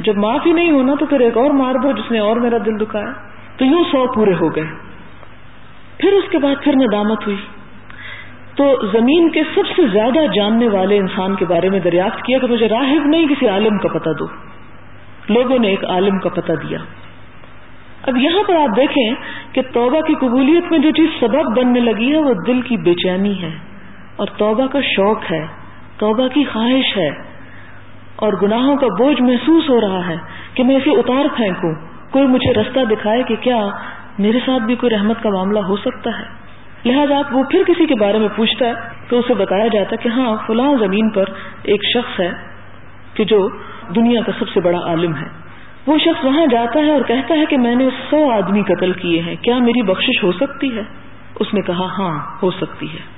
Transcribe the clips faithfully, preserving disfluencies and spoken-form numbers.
جب معاف ہی نہیں ہونا تو پھر ایک اور مار دو جس نے اور میرا دل دکھایا. تو یوں سو پورے ہو گئے. پھر اس کے بعد پھر ندامت ہوئی تو زمین کے سب سے زیادہ جاننے والے انسان کے بارے میں دریافت کیا کہ مجھے راہب نہیں کسی عالم کا پتہ دو. لوگوں نے ایک عالم کا پتہ دیا. اب یہاں پر آپ دیکھیں کہ توبہ کی قبولیت میں جو چیز سبب بننے لگی ہے وہ دل کی بے چینی ہے اور توبہ کا شوق ہے, توبہ کی خواہش ہے, اور گناہوں کا بوجھ محسوس ہو رہا ہے کہ میں اسے اتار پھینکوں, کوئی مجھے رستہ دکھائے کہ کیا میرے ساتھ بھی کوئی رحمت کا معاملہ ہو سکتا ہے. لہذا وہ پھر کسی کے بارے میں پوچھتا ہے تو اسے بتایا جاتا ہے کہ ہاں فلاں زمین پر ایک شخص ہے کہ جو دنیا کا سب سے بڑا عالم ہے. وہ شخص وہاں جاتا ہے اور کہتا ہے کہ میں نے سو آدمی قتل کیے ہیں, کیا میری بخشش ہو سکتی ہے؟ اس نے کہا ہاں ہو سکتی ہے.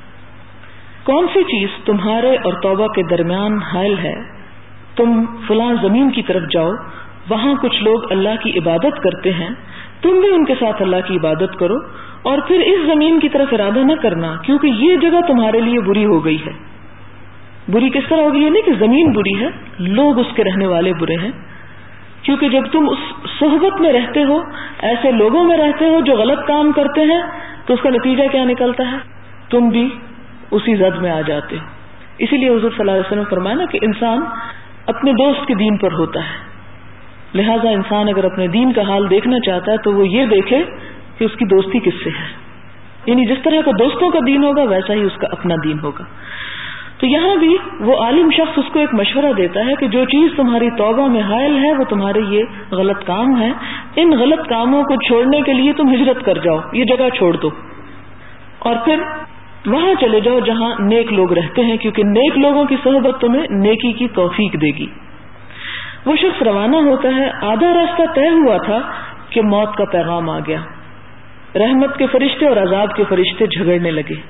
کون سی چیز تمہارے اور توبہ کے درمیان حائل ہے؟ تم فلاں زمین کی طرف جاؤ, وہاں کچھ لوگ اللہ کی عبادت کرتے ہیں, تم بھی ان کے ساتھ اللہ کی عبادت کرو, اور پھر اس زمین کی طرف ارادہ نہ کرنا کیونکہ یہ جگہ تمہارے لیے بری ہو گئی ہے. بری کس طرح ہوگی؟ یہ نہیں کہ زمین بری ہے, لوگ اس کے رہنے والے برے ہیں. کیونکہ جب تم اس صحبت میں رہتے ہو, ایسے لوگوں میں رہتے ہو جو غلط کام کرتے ہیں, تو اس کا نتیجہ کیا نکلتا ہے؟ تم بھی اسی زد میں آ جاتے ہو. اسی لیے حضور صلی اللہ علیہ وسلم نے فرمایا نا کہ انسان اپنے دوست کے دین پر ہوتا ہے. لہذا انسان اگر اپنے دین کا حال دیکھنا چاہتا ہے تو وہ یہ دیکھے کہ اس کی دوستی کس سے ہے. یعنی جس طرح کا دوستوں کا دین ہوگا ویسا ہی اس کا اپنا دین ہوگا. تو یہاں بھی وہ عالم شخص اس کو ایک مشورہ دیتا ہے کہ جو چیز تمہاری توبہ میں حائل ہے وہ تمہارے یہ غلط کام ہے, ان غلط کاموں کو چھوڑنے کے لیے تم ہجرت کر جاؤ, یہ جگہ چھوڑ دو اور پھر وہاں چلے جاؤ جہاں نیک لوگ رہتے ہیں, کیونکہ نیک لوگوں کی صحبت تمہیں نیکی کی توفیق دے گی. وہ شخص روانہ ہوتا ہے, آدھا راستہ طے ہوا تھا کہ موت کا پیغام آ گیا. رحمت کے فرشتے اور عذاب کے فرشتے جھگڑنے لگے.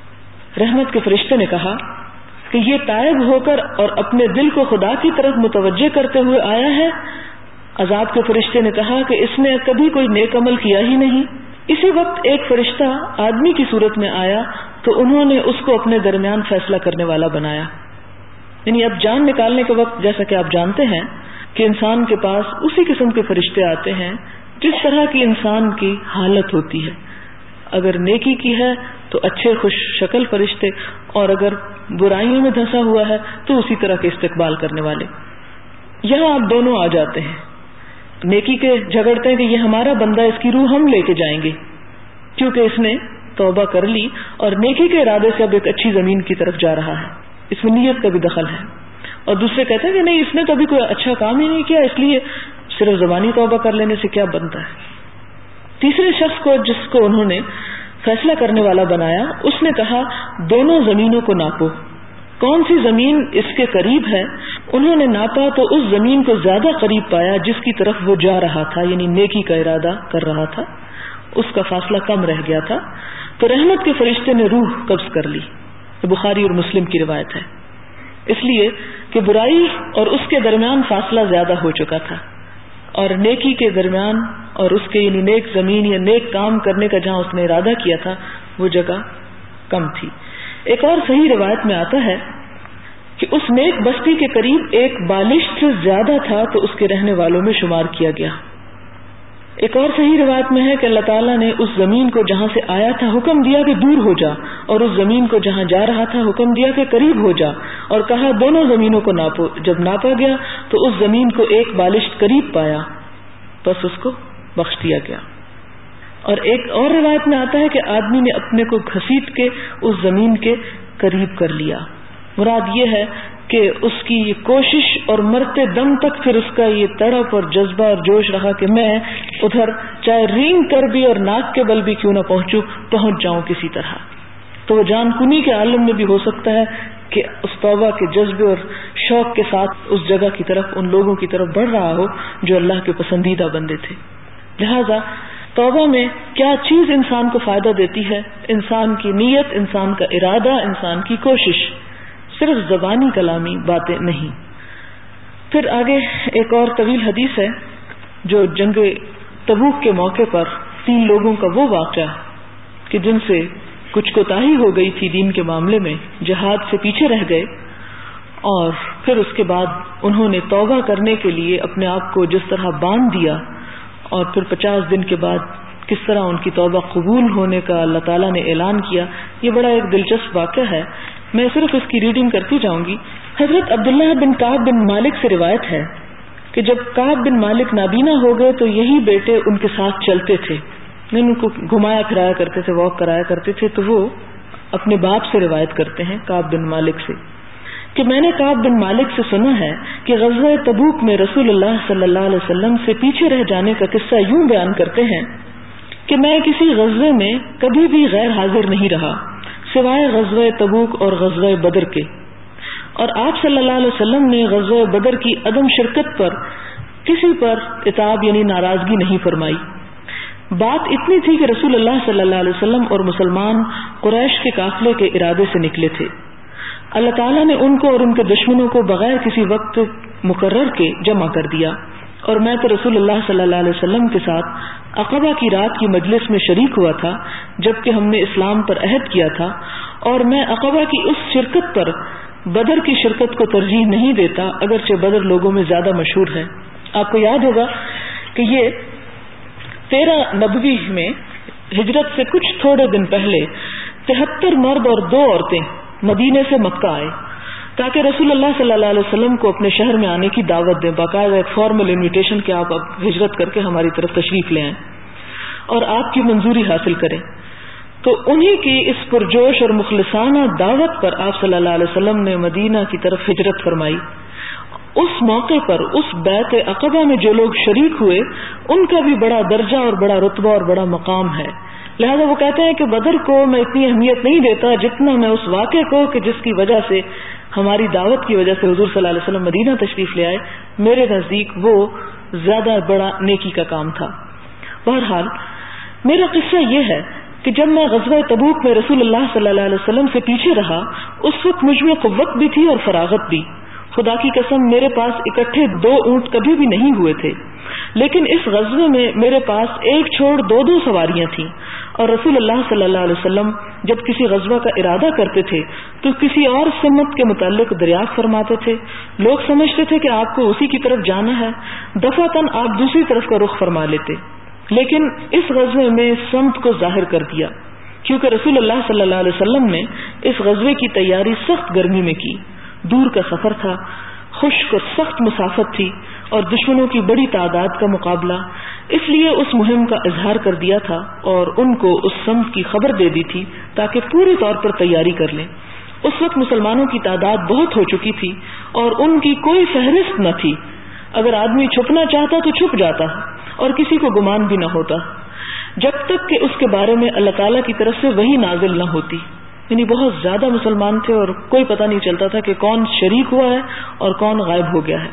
رحمت کے فرشتے نے کہا کہ یہ تائب ہو کر اور اپنے دل کو خدا کی طرف متوجہ کرتے ہوئے آیا ہے. عذاب کے فرشتے نے کہا کہ اس نے کبھی کوئی نیک عمل کیا ہی نہیں. اسی وقت ایک فرشتہ آدمی کی صورت میں آیا تو انہوں نے اس کو اپنے درمیان فیصلہ کرنے والا بنایا. یعنی اب جان نکالنے کے وقت جیسا کہ آپ جانتے ہیں کہ انسان کے پاس اسی قسم کے فرشتے آتے ہیں جس طرح کی انسان کی حالت ہوتی ہے. اگر نیکی کی ہے تو اچھے خوش شکل فرشتے, اور اگر برائیوں میں دھنسا ہوا ہے تو اسی طرح کے استقبال کرنے والے. یہاں آپ دونوں آ جاتے ہیں, نیکی کے جھگڑتے ہیں کہ یہ ہمارا بندہ, اس کی روح ہم لے کے جائیں گے کیونکہ اس نے توبہ کر لی اور نیکی کے ارادے سے اب ایک اچھی زمین کی طرف جا رہا ہے, اس میں نیت کا بھی دخل ہے. اور دوسرے کہتے ہیں کہ نہیں, اس نے تو ابھی کوئی اچھا کام ہی نہیں کیا, اس لیے صرف زبانی توبہ کر لینے سے کیا بنتا ہے. تیسرے شخص کو جس کو انہوں نے فیصلہ کرنے والا بنایا, اس نے کہا دونوں زمینوں کو ناپو, کون سی زمین اس کے قریب ہے. انہوں نے ناپا تو اس زمین کو زیادہ قریب پایا جس کی طرف وہ جا رہا تھا, یعنی نیکی کا ارادہ کر رہا تھا. اس کا فاصلہ کم رہ گیا تھا. تو رحمت کے فرشتے نے روح قبض کر لی. بخاری اور مسلم کی روایت ہے. اس لیے کہ برائی اور اس کے درمیان فاصلہ زیادہ ہو چکا تھا, اور نیکی کے درمیان اور اس کے یعنی نیک زمین یا نیک کام کرنے کا جہاں اس نے ارادہ کیا تھا وہ جگہ کم تھی. ایک اور صحیح روایت میں آتا ہے کہ اس نیک بستی کے قریب ایک بالشت سے زیادہ تھا تو اس کے رہنے والوں میں شمار کیا گیا. ایک اور صحیح روایت میں ہے کہ اللہ تعالیٰ نے اس زمین کو جہاں سے آیا تھا حکم دیا کہ دور ہو جا, اور اس زمین کو جہاں جا رہا تھا حکم دیا کہ قریب ہو جا, اور کہا دونوں زمینوں کو ناپو. جب ناپا گیا تو اس زمین کو ایک بالشت قریب پایا, بس اس کو بخش دیا گیا. اور ایک اور روایت میں آتا ہے کہ آدمی نے اپنے کو گھسیٹ کے اس زمین کے قریب کر لیا. مراد یہ ہے کہ اس کی یہ کوشش اور مرتے دم تک پھر اس کا یہ تڑپ اور جذبہ اور جوش رہا کہ میں ادھر چاہے رینگ کر بھی اور ناک کے بل بھی کیوں نہ پہنچوں, پہنچ جاؤں کسی طرح. تو وہ جان کنی کے عالم میں بھی ہو سکتا ہے کہ اس توبہ کے جذبے اور شوق کے ساتھ اس جگہ کی طرف, ان لوگوں کی طرف بڑھ رہا ہو جو اللہ کے پسندیدہ بندے تھے. لہذا توبہ میں کیا چیز انسان کو فائدہ دیتی ہے؟ انسان کی نیت, انسان کا ارادہ, انسان کی کوشش, صرف زبانی کلامی باتیں نہیں. پھر آگے ایک اور طویل حدیث ہے جو جنگ تبوک کے موقع پر تین لوگوں کا وہ واقعہ کہ جن سے کچھ کوتاہی ہو گئی تھی دین کے معاملے میں, جہاد سے پیچھے رہ گئے, اور پھر اس کے بعد انہوں نے توبہ کرنے کے لیے اپنے آپ کو جس طرح باندھ دیا، اور پھر پچاس دن کے بعد کس طرح ان کی توبہ قبول ہونے کا اللہ تعالیٰ نے اعلان کیا، یہ بڑا ایک دلچسپ واقعہ ہے. میں صرف اس کی ریڈنگ کرتی جاؤں گی. حضرت عبداللہ بن کعب بن مالک سے روایت ہے کہ جب کعب بن مالک نابینا ہو گئے تو یہی بیٹے ان کے ساتھ چلتے تھے، ان کو گھمایا پھرایا کرتے تھے، واک کرایا کرتے تھے. تو وہ اپنے باپ سے روایت کرتے ہیں کعب بن مالک سے کہ میں نے کعب بن مالک سے سنا ہے کہ غزوہ تبوک میں رسول اللہ صلی اللہ علیہ وسلم سے پیچھے رہ جانے کا قصہ یوں بیان کرتے ہیں کہ میں کسی غزوے میں کبھی بھی غیر حاضر نہیں رہا سوائے غزوہ تبوک اور غزوہ بدر کے، اور آپ صلی اللہ علیہ وسلم نے غزوہ بدر کی عدم شرکت پر کسی پر عتاب یعنی ناراضگی نہیں فرمائی. بات اتنی تھی کہ رسول اللہ صلی اللہ علیہ وسلم اور مسلمان قریش کے قافلے کے ارادے سے نکلے تھے. اللہ تعالیٰ نے ان کو اور ان کے دشمنوں کو بغیر کسی وقت مقرر کے جمع کر دیا، اور میں تو رسول اللہ صلی اللہ علیہ وسلم کے ساتھ عقبہ کی رات کی مجلس میں شریک ہوا تھا جبکہ ہم نے اسلام پر عہد کیا تھا، اور میں عقبہ کی اس شرکت پر بدر کی شرکت کو ترجیح نہیں دیتا اگرچہ بدر لوگوں میں زیادہ مشہور ہے. آپ کو یاد ہوگا کہ یہ تیرہ نبوی میں ہجرت سے کچھ تھوڑے دن پہلے تہتر مرد اور دو عورتیں مدینے سے مکہ آئے تاکہ رسول اللہ صلی اللہ علیہ وسلم کو اپنے شہر میں آنے کی دعوت دیں، باقاعدہ ایک فارمل انویٹیشن کہ آپ اب ہجرت کر کے ہماری طرف تشریف لے آئیں اور آپ کی منظوری حاصل کریں. تو انہی کی اس پرجوش اور مخلصانہ دعوت پر آپ صلی اللہ علیہ وسلم نے مدینہ کی طرف ہجرت فرمائی. اس موقع پر اس بیعت عقبہ میں جو لوگ شریک ہوئے ان کا بھی بڑا درجہ اور بڑا رتبہ اور بڑا مقام ہے، لہذا وہ کہتے ہیں کہ بدر کو میں اتنی اہمیت نہیں دیتا جتنا میں اس واقعے کو کہ جس کی وجہ سے ہماری دعوت کی وجہ سے حضور صلی اللہ علیہ وسلم مدینہ تشریف لے آئے، میرے نزدیک وہ زیادہ بڑا نیکی کا کام تھا. بہرحال میرا قصہ یہ ہے کہ جب میں غزوہ تبوک میں رسول اللہ صلی اللہ علیہ وسلم سے پیچھے رہا اس وقت مجھ میں قوت بھی تھی اور فراغت بھی. خدا کی قسم میرے پاس اکٹھے دو اونٹ کبھی بھی نہیں ہوئے تھے، لیکن اس غزوے میں میرے پاس ایک چھوڑ دو دو سواریاں تھیں، اور رسول اللہ صلی اللہ علیہ وسلم جب کسی غزوہ کا ارادہ کرتے تھے تو کسی اور سمت کے متعلق دریافت فرماتے تھے. لوگ سمجھتے تھے کہ آپ کو اسی کی طرف جانا ہے، دفعتاً آپ دوسری طرف کا رخ فرما لیتے، لیکن اس غزوے میں سمت کو ظاہر کر دیا کیونکہ رسول اللہ صلی اللہ علیہ وسلم نے اس غزوے کی تیاری سخت گرمی میں کی. دور کا سفر تھا، خشک اور سخت مسافت تھی اور دشمنوں کی بڑی تعداد کا مقابلہ، اس لیے اس مہم کا اظہار کر دیا تھا اور ان کو اس سمت کی خبر دے دی تھی تاکہ پوری طور پر تیاری کر لیں. اس وقت مسلمانوں کی تعداد بہت ہو چکی تھی اور ان کی کوئی فہرست نہ تھی. اگر آدمی چھپنا چاہتا تو چھپ جاتا اور کسی کو گمان بھی نہ ہوتا جب تک کہ اس کے بارے میں اللہ تعالیٰ کی طرف سے وحی نازل نہ ہوتی. یعنی بہت زیادہ مسلمان تھے اور کوئی پتہ نہیں چلتا تھا کہ کون شریک ہوا ہے اور کون غائب ہو گیا ہے.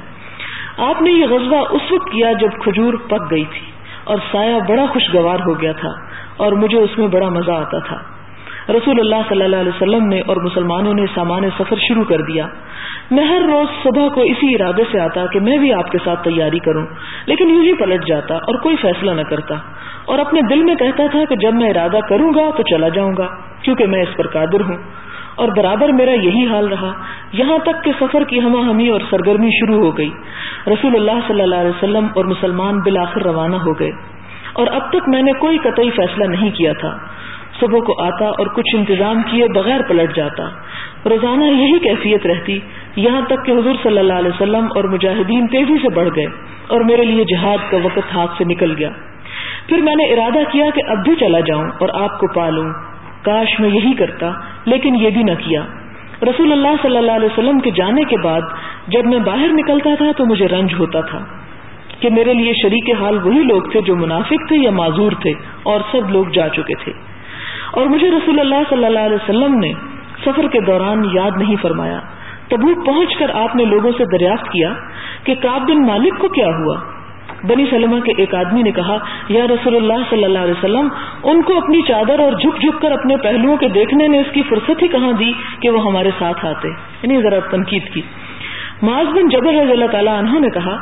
آپ نے یہ غزوہ اس وقت کیا جب کھجور پک گئی تھی اور سایہ بڑا خوشگوار ہو گیا تھا اور مجھے اس میں بڑا مزہ آتا تھا. رسول اللہ صلی اللہ علیہ وسلم نے اور مسلمانوں نے سامان سفر شروع کر دیا. میں ہر روز صبح کو اسی ارادے سے آتا کہ میں بھی آپ کے ساتھ تیاری کروں، لیکن یوں ہی پلٹ جاتا اور کوئی فیصلہ نہ کرتا اور اپنے دل میں کہتا تھا کہ جب میں ارادہ کروں گا تو چلا جاؤں گا کیونکہ میں اس پر قادر ہوں. اور برابر میرا یہی حال رہا یہاں تک کہ سفر کی ہمہ ہمی اور سرگرمی شروع ہو گئی. رسول اللہ صلی اللہ علیہ وسلم اور مسلمان بالآخر روانہ ہو گئے اور اب تک میں نے کوئی قطعی فیصلہ نہیں کیا تھا. صبح کو آتا اور کچھ انتظام کیے بغیر پلٹ جاتا. روزانہ یہی کیفیت رہتی یہاں تک کہ حضور صلی اللہ علیہ وسلم اور مجاہدین تیزی سے بڑھ گئے اور میرے لیے جہاد کا وقت ہاتھ سے نکل گیا. پھر میں نے ارادہ کیا کہ اب بھی چلا جاؤں اور آپ کو پالوں. کاش میں یہی کرتا، لیکن یہ بھی نہ کیا. رسول اللہ صلی اللہ علیہ وسلم کے جانے کے بعد جب میں باہر نکلتا تھا تو مجھے رنج ہوتا تھا کہ میرے لیے شریک حال وہی لوگ تھے جو منافق تھے یا معذور تھے اور سب لوگ جا چکے تھے. اور مجھے رسول اللہ صلی اللہ علیہ وسلم نے سفر کے دوران یاد نہیں فرمایا. تبوک پہنچ کر آپ نے لوگوں سے دریافت کیا کہ کعب بن مالک کو کیا ہوا. بنی سلمہ کے ایک آدمی نے کہا، یا رسول اللہ صلی اللہ علیہ وسلم، ان کو اپنی چادر اور جھک جھک کر اپنے پہلوؤں کے دیکھنے نے اس کی فرصت ہی کہاں دی کہ وہ ہمارے ساتھ آتے. یعنی ذرا تنقید کی. معاذ بن جبل رضی اللہ تعالیٰ عنہ نے کہا،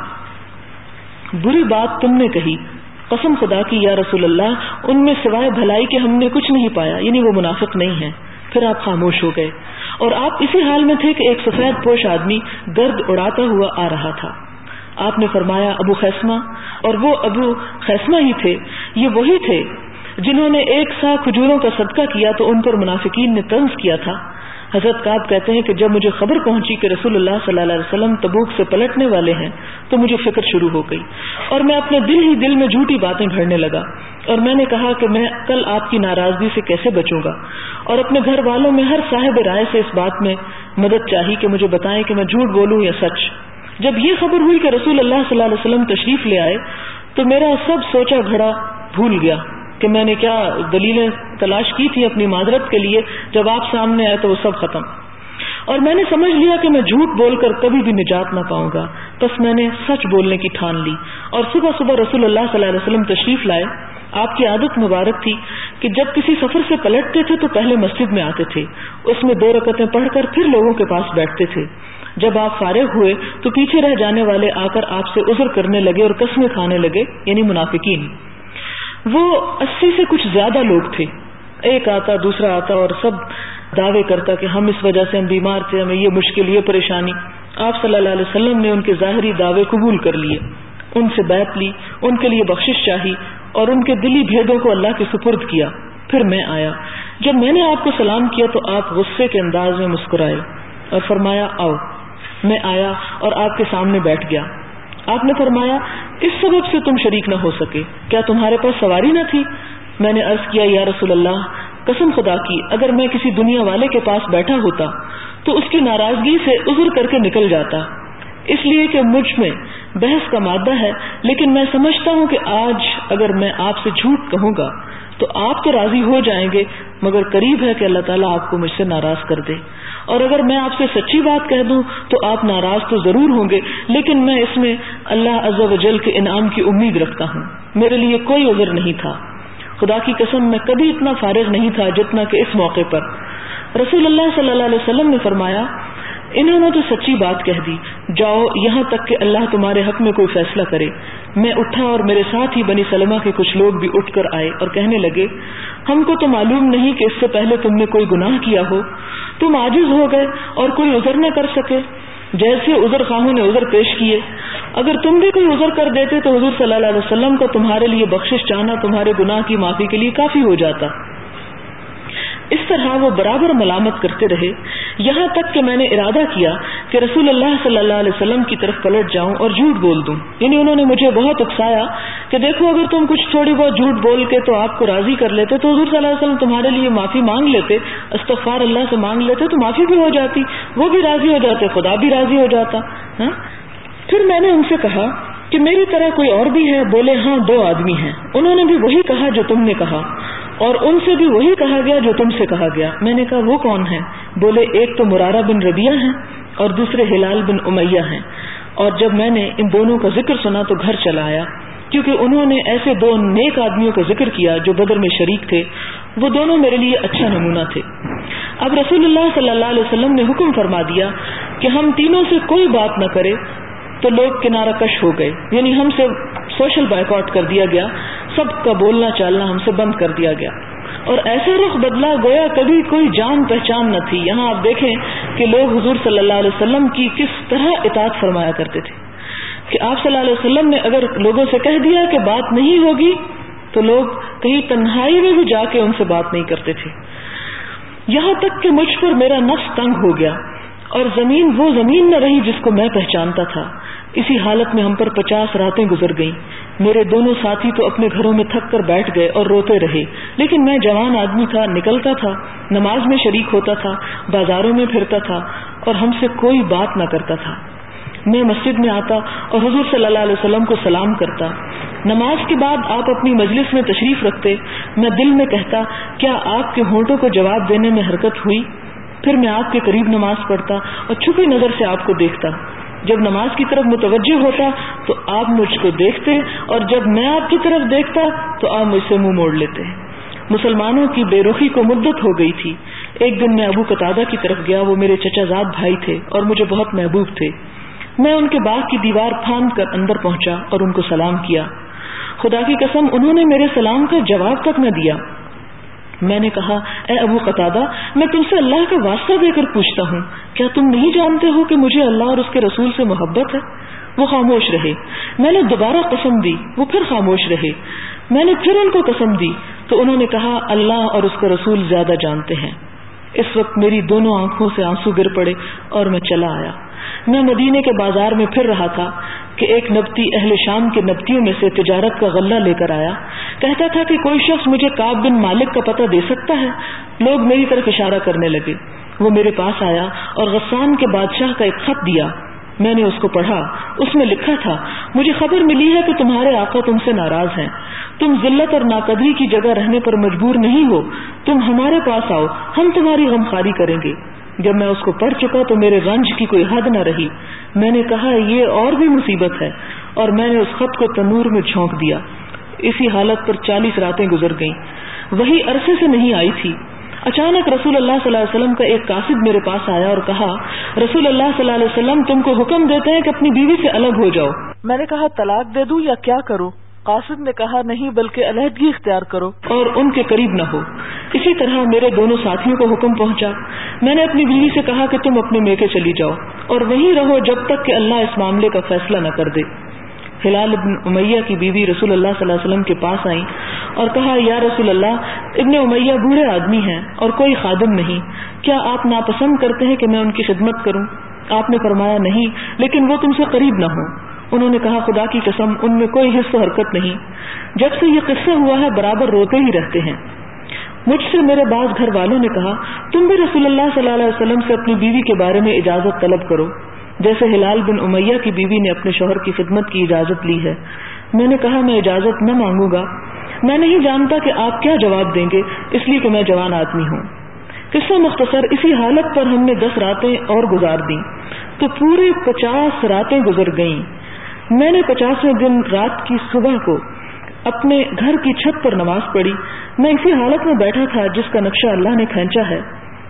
بری بات تم نے کہی، قسم خدا کی یا رسول اللہ، ان میں سوائے بھلائی کے ہم نے کچھ نہیں پایا. یعنی وہ منافق نہیں ہیں. پھر آپ خاموش ہو گئے اور آپ اسی حال میں تھے کہ ایک سفید پوش آدمی گرد اڑاتا ہوا آ رہا تھا. آپ نے فرمایا ابو خیثمہ، اور وہ ابو خیثمہ ہی تھے، یہ وہی تھے جنہوں نے ایک سا کھجوروں کا صدقہ کیا تو ان پر منافقین نے طنز کیا تھا. حضرت کعب کہتے ہیں کہ جب مجھے خبر پہنچی کہ رسول اللہ صلی اللہ علیہ وسلم تبوک سے پلٹنے والے ہیں تو مجھے فکر شروع ہو گئی، اور میں اپنے دل ہی دل میں جھوٹی باتیں گھڑنے لگا، اور میں نے کہا کہ میں کل آپ کی ناراضگی سے کیسے بچوں گا، اور اپنے گھر والوں میں ہر صاحب رائے سے اس بات میں مدد چاہی کہ مجھے بتائیں کہ میں جھوٹ بولوں یا سچ. جب یہ خبر ہوئی کہ رسول اللہ صلی اللہ علیہ وسلم تشریف لے آئے تو میرا سب سوچا گھڑا بھول گیا کہ میں نے کیا دلیلیں تلاش کی تھی اپنی معذرت کے لیے. جب آپ سامنے آئے تو وہ سب ختم، اور میں نے سمجھ لیا کہ میں جھوٹ بول کر کبھی بھی نجات نہ پاؤں گا. بس میں نے سچ بولنے کی ٹھان لی، اور صبح صبح رسول اللہ صلی اللہ علیہ وسلم تشریف لائے. آپ کی عادت مبارک تھی کہ جب کسی سفر سے پلٹتے تھے تو پہلے مسجد میں آتے تھے، اس میں دو رکعتیں پڑھ کر پھر لوگوں کے پاس بیٹھتے تھے. جب آپ فارغ ہوئے تو پیچھے رہ جانے والے آ کر آپ سے عذر کرنے لگے اور قسمیں کھانے لگے، یعنی منافقین. وہ اسی سے کچھ زیادہ لوگ تھے، ایک آتا دوسرا آتا اور سب دعوے کرتا کہ ہم اس وجہ سے ہم بیمار تھے، ہمیں یہ مشکل یہ پریشانی. آپ صلی اللہ علیہ وسلم نے ان کے ظاہری دعوے قبول کر لیے، ان سے بیعت لی، ان کے لیے بخشش چاہی اور ان کے دلی بھیدوں کو اللہ کے سپرد کیا. پھر میں آیا. جب میں نے آپ کو سلام کیا تو آپ غصے کے انداز میں مسکرائے اور فرمایا آؤ. میں آیا اور آپ کے سامنے بیٹھ گیا. آپ نے فرمایا اس سبب سے تم شریک نہ ہو سکے، کیا تمہارے پاس سواری نہ تھی؟ میں نے عرض کیا یا رسول اللہ، قسم خدا کی اگر میں کسی دنیا والے کے پاس بیٹھا ہوتا تو اس کی ناراضگی سے عذر کر کے نکل جاتا، اس لیے کہ مجھ میں بحث کا مادہ ہے. لیکن میں سمجھتا ہوں کہ آج اگر میں آپ سے جھوٹ کہوں گا تو آپ تو راضی ہو جائیں گے، مگر قریب ہے کہ اللہ تعالیٰ آپ کو مجھ سے ناراض کر دے. اور اگر میں آپ سے سچی بات کہہ دوں تو آپ ناراض تو ضرور ہوں گے، لیکن میں اس میں اللہ عز و جل کے انعام کی امید رکھتا ہوں. میرے لیے کوئی عذر نہیں تھا. خدا کی قسم میں کبھی اتنا فارغ نہیں تھا جتنا کہ اس موقع پر. رسول اللہ صلی اللہ علیہ وسلم نے فرمایا انہوں نے تو سچی بات کہہ دی، جاؤ یہاں تک کہ اللہ تمہارے حق میں کوئی فیصلہ کرے. میں اٹھا اور میرے ساتھ ہی بنی سلمہ کے کچھ لوگ بھی اٹھ کر آئے اور کہنے لگے ہم کو تو معلوم نہیں کہ اس سے پہلے تم نے کوئی گناہ کیا ہو، تم عاجز ہو گئے اور کوئی عذر نہ کر سکے. جیسے عذر خواہوں نے عذر پیش کیے، اگر تم بھی کوئی عذر کر دیتے تو حضور صلی اللہ علیہ وسلم کو تمہارے لیے بخشش چاہنا تمہارے گناہ کی معافی کے لیے کافی ہو جاتا. اس طرح وہ برابر ملامت کرتے رہے یہاں تک کہ میں نے ارادہ کیا کہ رسول اللہ صلی اللہ علیہ وسلم کی طرف پلٹ جاؤں اور جھوٹ بول دوں. یعنی انہوں نے مجھے بہت اکسایا کہ دیکھو اگر تم کچھ تھوڑی بہت جھوٹ بول کے تو آپ کو راضی کر لیتے تو حضور صلی اللہ علیہ وسلم تمہارے لیے معافی مانگ لیتے، استغفار اللہ سے مانگ لیتے تو معافی بھی ہو جاتی، وہ بھی راضی ہو جاتے، خدا بھی راضی ہو جاتا. ہاں پھر میں نے ان سے کہا کہ میری طرح کوئی اور بھی ہے؟ بولے ہاں دو آدمی ہیں. انہوں نے بھی وہی کہا جو تم نے کہا اور ان سے بھی وہی کہا گیا جو تم سے کہا گیا. میں نے کہا وہ کون ہیں؟ بولے ایک تو مرارہ بن ربیعہ ہیں اور دوسرے ہلال بن امیہ ہیں. اور جب میں نے ان دونوں کا ذکر سنا تو گھر چلا آیا، کیونکہ انہوں نے ایسے دو نیک آدمیوں کا ذکر کیا جو بدر میں شریک تھے. وہ دونوں میرے لیے اچھا نمونہ تھے. اب رسول اللہ صلی اللہ علیہ وسلم نے حکم فرما دیا کہ ہم تینوں سے کوئی بات نہ کرے تو لوگ کنارہ کش ہو گئے، یعنی ہم سے سوشل بائیکاٹ کر دیا گیا، سب کا بولنا چالنا ہم سے بند کر دیا گیا اور ایسا رخ بدلا گویا کبھی کوئی جان پہچان نہ تھی. یہاں آپ دیکھیں کہ لوگ حضور صلی اللہ علیہ وسلم کی کس طرح اطاعت فرمایا کرتے تھے کہ آپ صلی اللہ علیہ وسلم نے اگر لوگوں سے کہہ دیا کہ بات نہیں ہوگی تو لوگ کہیں تنہائی میں بھی جا کے ان سے بات نہیں کرتے تھے. یہاں تک کہ مجھ پر میرا نفس تنگ ہو گیا اور زمین وہ زمین نہ رہی جس کو میں پہچانتا تھا. اسی حالت میں ہم پر پچاس راتیں گزر گئیں. میرے دونوں ساتھی تو اپنے گھروں میں تھک کر بیٹھ گئے اور روتے رہے، لیکن میں جوان آدمی تھا، نکلتا تھا، نماز میں شریک ہوتا تھا، بازاروں میں پھرتا تھا اور ہم سے کوئی بات نہ کرتا تھا. میں مسجد میں آتا اور حضور صلی اللہ علیہ وسلم کو سلام کرتا. نماز کے بعد آپ اپنی مجلس میں تشریف رکھتے. میں دل میں کہتا کیا آپ کے ہونٹوں کو جواب دینے میں حرکت ہوئی؟ پھر میں آپ کے قریب نماز پڑھتا اور چھپی نظر سے آپ کو دیکھتا. جب نماز کی طرف متوجہ ہوتا تو آپ مجھ کو دیکھتے اور جب میں آپ کی طرف دیکھتا تو آپ مجھ سے منہ موڑ لیتے. مسلمانوں کی بے رخی کو مدت ہو گئی تھی. ایک دن میں ابو قتادہ کی طرف گیا، وہ میرے چچا زاد بھائی تھے اور مجھے بہت محبوب تھے. میں ان کے باغ کی دیوار پھاند کر اندر پہنچا اور ان کو سلام کیا. خدا کی قسم انہوں نے میرے سلام کا جواب تک نہ دیا. میں نے کہا اے ابو قتادہ میں تم سے اللہ کا واسطہ دے کر پوچھتا ہوں کیا تم نہیں جانتے ہو کہ مجھے اللہ اور اس کے رسول سے محبت ہے؟ وہ خاموش رہے. میں نے دوبارہ قسم دی, وہ پھر خاموش رہے. میں نے پھر ان کو قسم دی تو انہوں نے کہا اللہ اور اس کا رسول زیادہ جانتے ہیں. اس وقت میری دونوں آنکھوں سے آنسو گر پڑے اور میں چلا آیا. میں مدینے کے بازار میں پھر رہا تھا کہ ایک نبتی اہل شام کے نبتیوں میں سے تجارت کا غلہ لے کر آیا. کہتا تھا کہ کوئی شخص مجھے کعب بن مالک کا پتہ دے سکتا ہے؟ لوگ میری طرف اشارہ کرنے لگے. وہ میرے پاس آیا اور غسان کے بادشاہ کا ایک خط دیا. میں نے اس کو پڑھا. اس میں لکھا تھا مجھے خبر ملی ہے کہ تمہارے آقا تم سے ناراض ہیں. تم ذلت اور ناقدری کی جگہ رہنے پر مجبور نہیں ہو. تم ہمارے پاس آؤ, ہم تمہاری غمخواری کریں گے. جب میں اس کو پڑھ چکا تو میرے رنج کی کوئی حد نہ رہی. میں نے کہا یہ اور بھی مصیبت ہے, اور میں نے اس خط کو تنور میں جھونک دیا. اسی حالت پر چالیس راتیں گزر گئیں. وہی عرصے سے نہیں آئی تھی. اچانک رسول اللہ صلی اللہ علیہ وسلم کا ایک قاصد میرے پاس آیا اور کہا رسول اللہ صلی اللہ علیہ وسلم تم کو حکم دیتے ہیں کہ اپنی بیوی سے الگ ہو جاؤ. میں نے کہا طلاق دے دوں یا کیا کروں؟ قاصد نے کہا نہیں بلکہ علیحدگی اختیار کرو اور ان کے قریب نہ ہو. اسی طرح میرے دونوں ساتھیوں کو حکم پہنچا. میں نے اپنی بیوی سے کہا کہ تم اپنے میکے چلی جاؤ اور وہیں رہو جب تک کہ اللہ اس معاملے کا فیصلہ نہ کر دے. ہلال ابن امیہ کی بیوی رسول اللہ صلی اللہ علیہ وسلم کے پاس آئیں اور کہا یا رسول اللہ, ابن امیہ بوڑھے آدمی ہیں اور کوئی خادم نہیں, کیا آپ ناپسند کرتے ہیں کہ میں ان کی خدمت کروں؟ آپ نے فرمایا نہیں, لیکن وہ تم سے قریب نہ ہوں. انہوں نے کہا خدا کی قسم ان میں کوئی حس و حرکت نہیں. جب سے یہ قصہ ہوا ہے برابر روتے ہی رہتے ہیں. مجھ سے میرے بعض گھر والوں نے کہا تم بھی رسول اللہ صلی اللہ علیہ وسلم سے اپنی بیوی کے بارے میں اجازت طلب کرو جیسے ہلال بن امیہ کی بیوی نے اپنے شوہر کی خدمت کی اجازت لی ہے. میں نے کہا میں اجازت نہ مانگوں گا. میں نہیں جانتا کہ آپ کیا جواب دیں گے, اس لیے کہ میں جوان آدمی ہوں. قصہ مختصر, اسی حالت پر ہم نے دس راتیں اور گزار دیں تو پورے پچاس راتیں گزر گئیں. میں نے پچاسویں دن رات کی صبح کو اپنے گھر کی چھت پر نماز پڑھی. میں اسی حالت میں بیٹھا تھا جس کا نقشہ اللہ نے کھینچا ہے.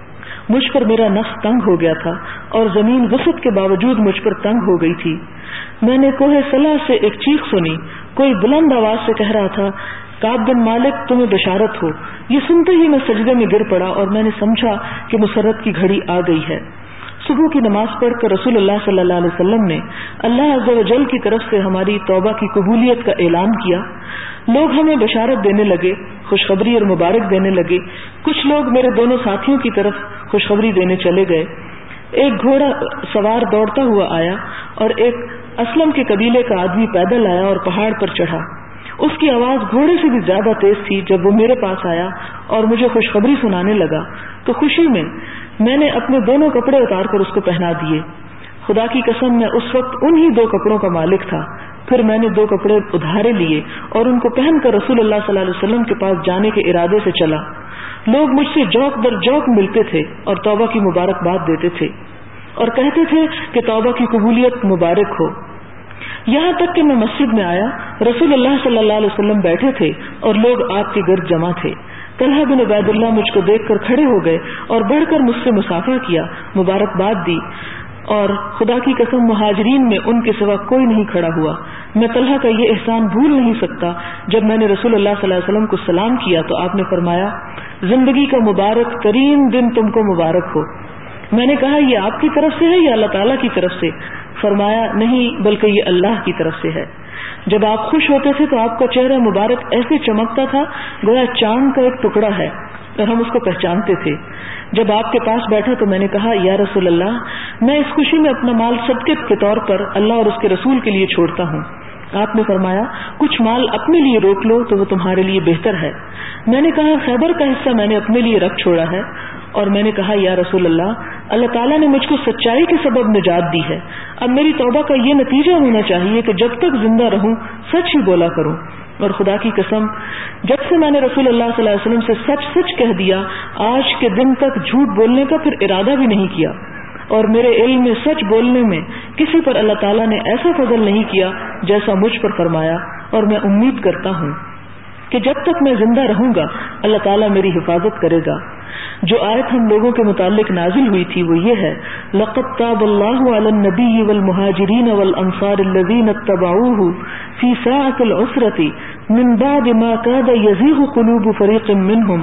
مجھ پر میرا نفس تنگ ہو گیا تھا اور زمین وسعت کے باوجود مجھ پر تنگ ہو گئی تھی. میں نے کوہ صلا سے ایک چیخ سنی. کوئی بلند آواز سے کہہ رہا تھا کعب بن مالک تمہیں بشارت ہو. یہ سنتے ہی میں سجدے میں گر پڑا اور میں نے سمجھا کہ مسرت کی گھڑی آ گئی ہے. صبح کی نماز پڑھ کر رسول اللہ صلی اللہ علیہ وسلم نے اللہ عز و جل کی طرف سے ہماری توبہ کی قبولیت کا اعلان کیا. لوگ ہمیں بشارت دینے لگے, خوشخبری اور مبارک دینے لگے. کچھ لوگ میرے دونوں ساتھیوں کی طرف خوشخبری دینے چلے گئے. ایک گھوڑا سوار دوڑتا ہوا آیا اور ایک اسلم کے قبیلے کا آدمی پیدل آیا اور پہاڑ پر چڑھا. اس کی آواز گھوڑے سے بھی زیادہ تیز تھی. جب وہ میرے پاس آیا اور مجھے خوشخبری سنانے لگا تو خوشی میں میں نے اپنے دونوں کپڑے اتار کر اس کو پہنا دیے. خدا کی قسم میں اس وقت انہی دو کپڑوں کا مالک تھا. پھر میں نے دو کپڑے ادھارے لیے اور ان کو پہن کر رسول اللہ صلی اللہ علیہ وسلم کے پاس جانے کے ارادے سے چلا. لوگ مجھ سے جوک در جوک ملتے تھے اور توبہ کی مبارکباد دیتے تھے اور کہتے تھے کہ توبہ کی قبولیت مبارک ہو. یہاں تک کہ میں مسجد میں آیا, رسول اللہ صلی اللہ علیہ وسلم بیٹھے تھے اور لوگ آپ کے گرد جمع تھے. طلحہ بن عبید اللہ مجھ کو دیکھ کر کھڑے ہو گئے اور بڑھ کر مجھ سے مصافحہ کیا, مبارکباد دی, اور خدا کی قسم مہاجرین میں ان کے سوا کوئی نہیں کھڑا ہوا. میں طلحہ کا یہ احسان بھول نہیں سکتا. جب میں نے رسول اللہ صلی اللہ علیہ وسلم کو سلام کیا تو آپ نے فرمایا زندگی کا مبارک ترین دن تم کو مبارک ہو. میں نے کہا یہ آپ کی طرف سے ہے یا اللہ تعالیٰ کی طرف سے؟ فرمایا نہیں بلکہ یہ اللہ کی طرف سے ہے. جب آپ خوش ہوتے تھے تو آپ کا چہرہ مبارک ایسے چمکتا تھا گویا چاند کا ایک ٹکڑا ہے اور ہم اس کو پہچانتے تھے. جب آپ کے پاس بیٹھا تو میں نے کہا یا رسول اللہ, میں اس خوشی میں اپنا مال صدقے کے طور پر اللہ اور اس کے رسول کے لیے چھوڑتا ہوں. آپ نے فرمایا کچھ مال اپنے لیے روک لو تو وہ تمہارے لیے بہتر ہے. میں نے کہا خیبر کا حصہ میں نے اپنے لیے رکھ چھوڑا ہے. اور میں نے کہا یا رسول اللہ, اللہ تعالیٰ نے مجھ کو سچائی کے سبب نجات دی ہے. اب میری توبہ کا یہ نتیجہ ہونا چاہیے کہ جب تک زندہ رہوں سچ ہی بولا کروں. اور خدا کی قسم جب سے میں نے رسول اللہ صلی اللہ علیہ وسلم سے سچ سچ کہہ دیا, آج کے دن تک جھوٹ بولنے کا پھر ارادہ بھی نہیں کیا. اور میرے علم میں سچ بولنے میں کسی پر اللہ تعالیٰ نے ایسا فضل نہیں کیا جیسا مجھ پر فرمایا. اور میں امید کرتا ہوں کہ جب تک میں زندہ رہوں گا اللہ تعالیٰ میری حفاظت کرے گا. جو آیت ہم لوگوں کے متعلق نازل ہوئی تھی وہ یہ ہے لقد تاب اللہ علی النبی والمہاجرین والانصار الذین اتبعوہ فی ساعۃ العسرۃ من بعد ما کاد یزیغ قلوب فریق منہم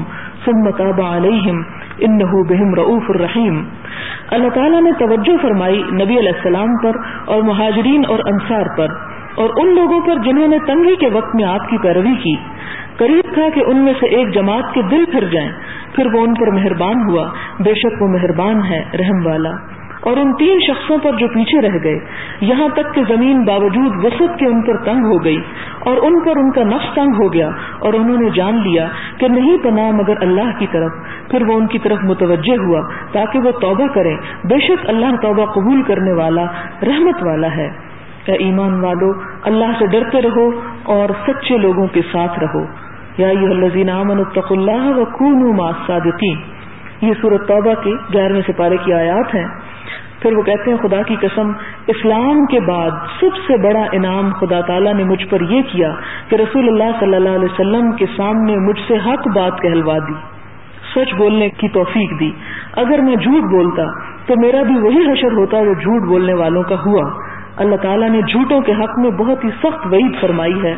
ثم تاب علیہم انہ بہم رؤوف الرحیم. اللہ تعالیٰ نے توجہ فرمائی نبی علیہ السلام پر اور مہاجرین اور انصار پر اور ان لوگوں پر جنہوں نے تنگی کے وقت میں آپ کی پیروی کی. قریب تھا کہ ان میں سے ایک جماعت کے دل پھر جائیں، پھر وہ ان پر مہربان ہوا، بے شک وہ مہربان ہے رحم والا. اور ان تین شخصوں پر جو پیچھے رہ گئے یہاں تک کہ زمین باوجود وسعت کے ان پر تنگ ہو گئی اور ان پر ان کا نفس تنگ ہو گیا اور انہوں نے جان لیا کہ نہیں پناہ مگر اللہ کی طرف، پھر وہ ان کی طرف متوجہ ہوا تاکہ وہ توبہ کریں، بے شک اللہ توبہ قبول کرنے والا رحمت والا ہے. اے ایمان والو اللہ سے ڈرتے رہو اور سچے لوگوں کے ساتھ رہو. یا ایھا الذین آمنوا اتقوا اللہ وکونوا مع الصادقین. یہ سورۃ توبہ کے گیارہویں سپارے کی آیات ہیں. پھر وہ کہتے ہیں خدا کی قسم اسلام کے بعد سب سے بڑا انعام خدا تعالیٰ نے مجھ پر یہ کیا کہ رسول اللہ صلی اللہ علیہ وسلم کے سامنے مجھ سے حق بات کہلوا دی، سچ بولنے کی توفیق دی. اگر میں جھوٹ بولتا تو میرا بھی وہی حشر ہوتا جو جھوٹ بولنے والوں کا ہوا. اللہ تعالیٰ نے جھوٹوں کے حق میں بہت ہی سخت وعید فرمائی ہے.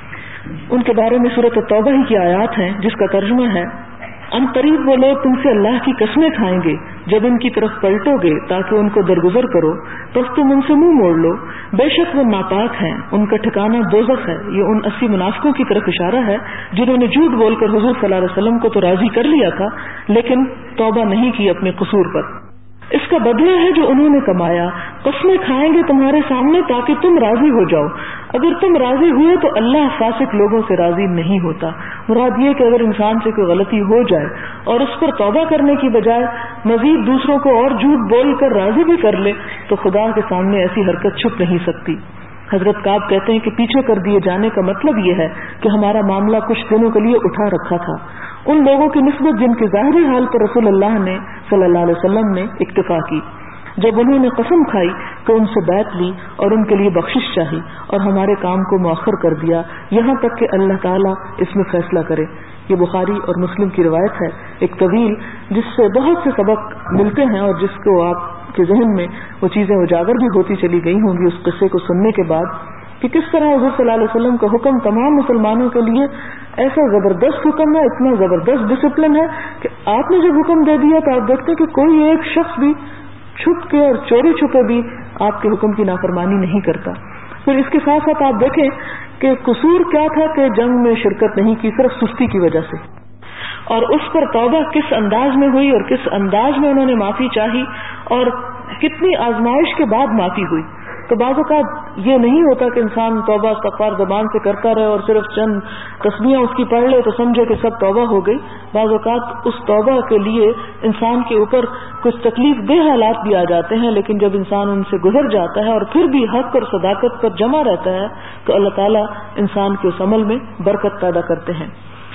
ان کے بارے میں سورۃ التوبہ ہی کی آیات ہیں جس کا ترجمہ ہے ان قریب وہ لوگ تم سے اللہ کی قسمیں کھائیں گے جب ان کی طرف پلٹو گے تاکہ ان کو درگزر کرو، پس تم ان سے منہ موڑ لو، بے شک وہ ناپاک ہیں، ان کا ٹھکانہ دوزخ ہے. یہ ان اسی منافقوں کی طرف اشارہ ہے جنہوں نے جھوٹ بول کر حضور صلی اللہ علیہ وسلم کو تو راضی کر لیا تھا لیکن توبہ نہیں کی اپنے قصور پر. اس کا بدلہ ہے جو انہوں نے کمایا. قسمیں کھائیں گے تمہارے سامنے تاکہ تم راضی ہو جاؤ. اگر تم راضی ہوئے تو اللہ فاسق لوگوں سے راضی نہیں ہوتا. مراد یہ کہ اگر انسان سے کوئی غلطی ہو جائے اور اس پر توبہ کرنے کی بجائے مزید دوسروں کو اور جھوٹ بول کر راضی بھی کر لے تو خدا کے سامنے ایسی حرکت چھپ نہیں سکتی. حضرت کعب کہتے ہیں کہ پیچھے کر دیے جانے کا مطلب یہ ہے کہ ہمارا معاملہ کچھ دنوں کے لیے اٹھا رکھا تھا ان لوگوں کی نسبت جن کے ظاہری حال پر رسول اللہ نے صلی اللہ علیہ وسلم نے اکتفا کی. جب انہوں نے قسم کھائی تو ان سے بیعت لی اور ان کے لیے بخشش چاہی اور ہمارے کام کو مؤخر کر دیا یہاں تک کہ اللہ تعالیٰ اس میں فیصلہ کرے. یہ بخاری اور مسلم کی روایت ہے ایک طویل جس سے بہت سے سبق ملتے ہیں اور جس کو آپ کے ذہن میں وہ چیزیں اجاگر بھی ہوتی چلی گئی ہوں گی اس قصے کو سننے کے بعد کہ کس طرح حضور صلی اللہ علیہ وسلم کا حکم تمام مسلمانوں کے لیے ایسا زبردست حکم ہے، اتنا زبردست ڈسپلن ہے کہ آپ نے جب حکم دے دیا تو آپ دیکھتے ہیں کہ کوئی ایک شخص بھی چھپ کے اور چوری چھپے بھی آپ کے حکم کی نافرمانی نہیں کرتا. پھر اس کے ساتھ ساتھ آپ دیکھیں کہ قصور کیا تھا کہ جنگ میں شرکت نہیں کی صرف سستی کی وجہ سے، اور اس پر توبہ کس انداز میں ہوئی اور کس انداز میں انہوں نے معافی چاہی اور کتنی آزمائش کے بعد معافی ہوئی. تو بعض اوقات یہ نہیں ہوتا کہ انسان توبہ استغفار زبان سے کرتا رہے اور صرف چند تسبیحاں اس کی پڑھ لے تو سمجھے کہ سب توبہ ہو گئی. بعض اوقات اس توبہ کے لیے انسان کے اوپر کچھ تکلیف دہ حالات بھی آ جاتے ہیں لیکن جب انسان ان سے گزر جاتا ہے اور پھر بھی حق اور صداقت پر جمع رہتا ہے تو اللہ تعالیٰ انسان کے اس عمل میں برکت پیدا کرتے ہیں.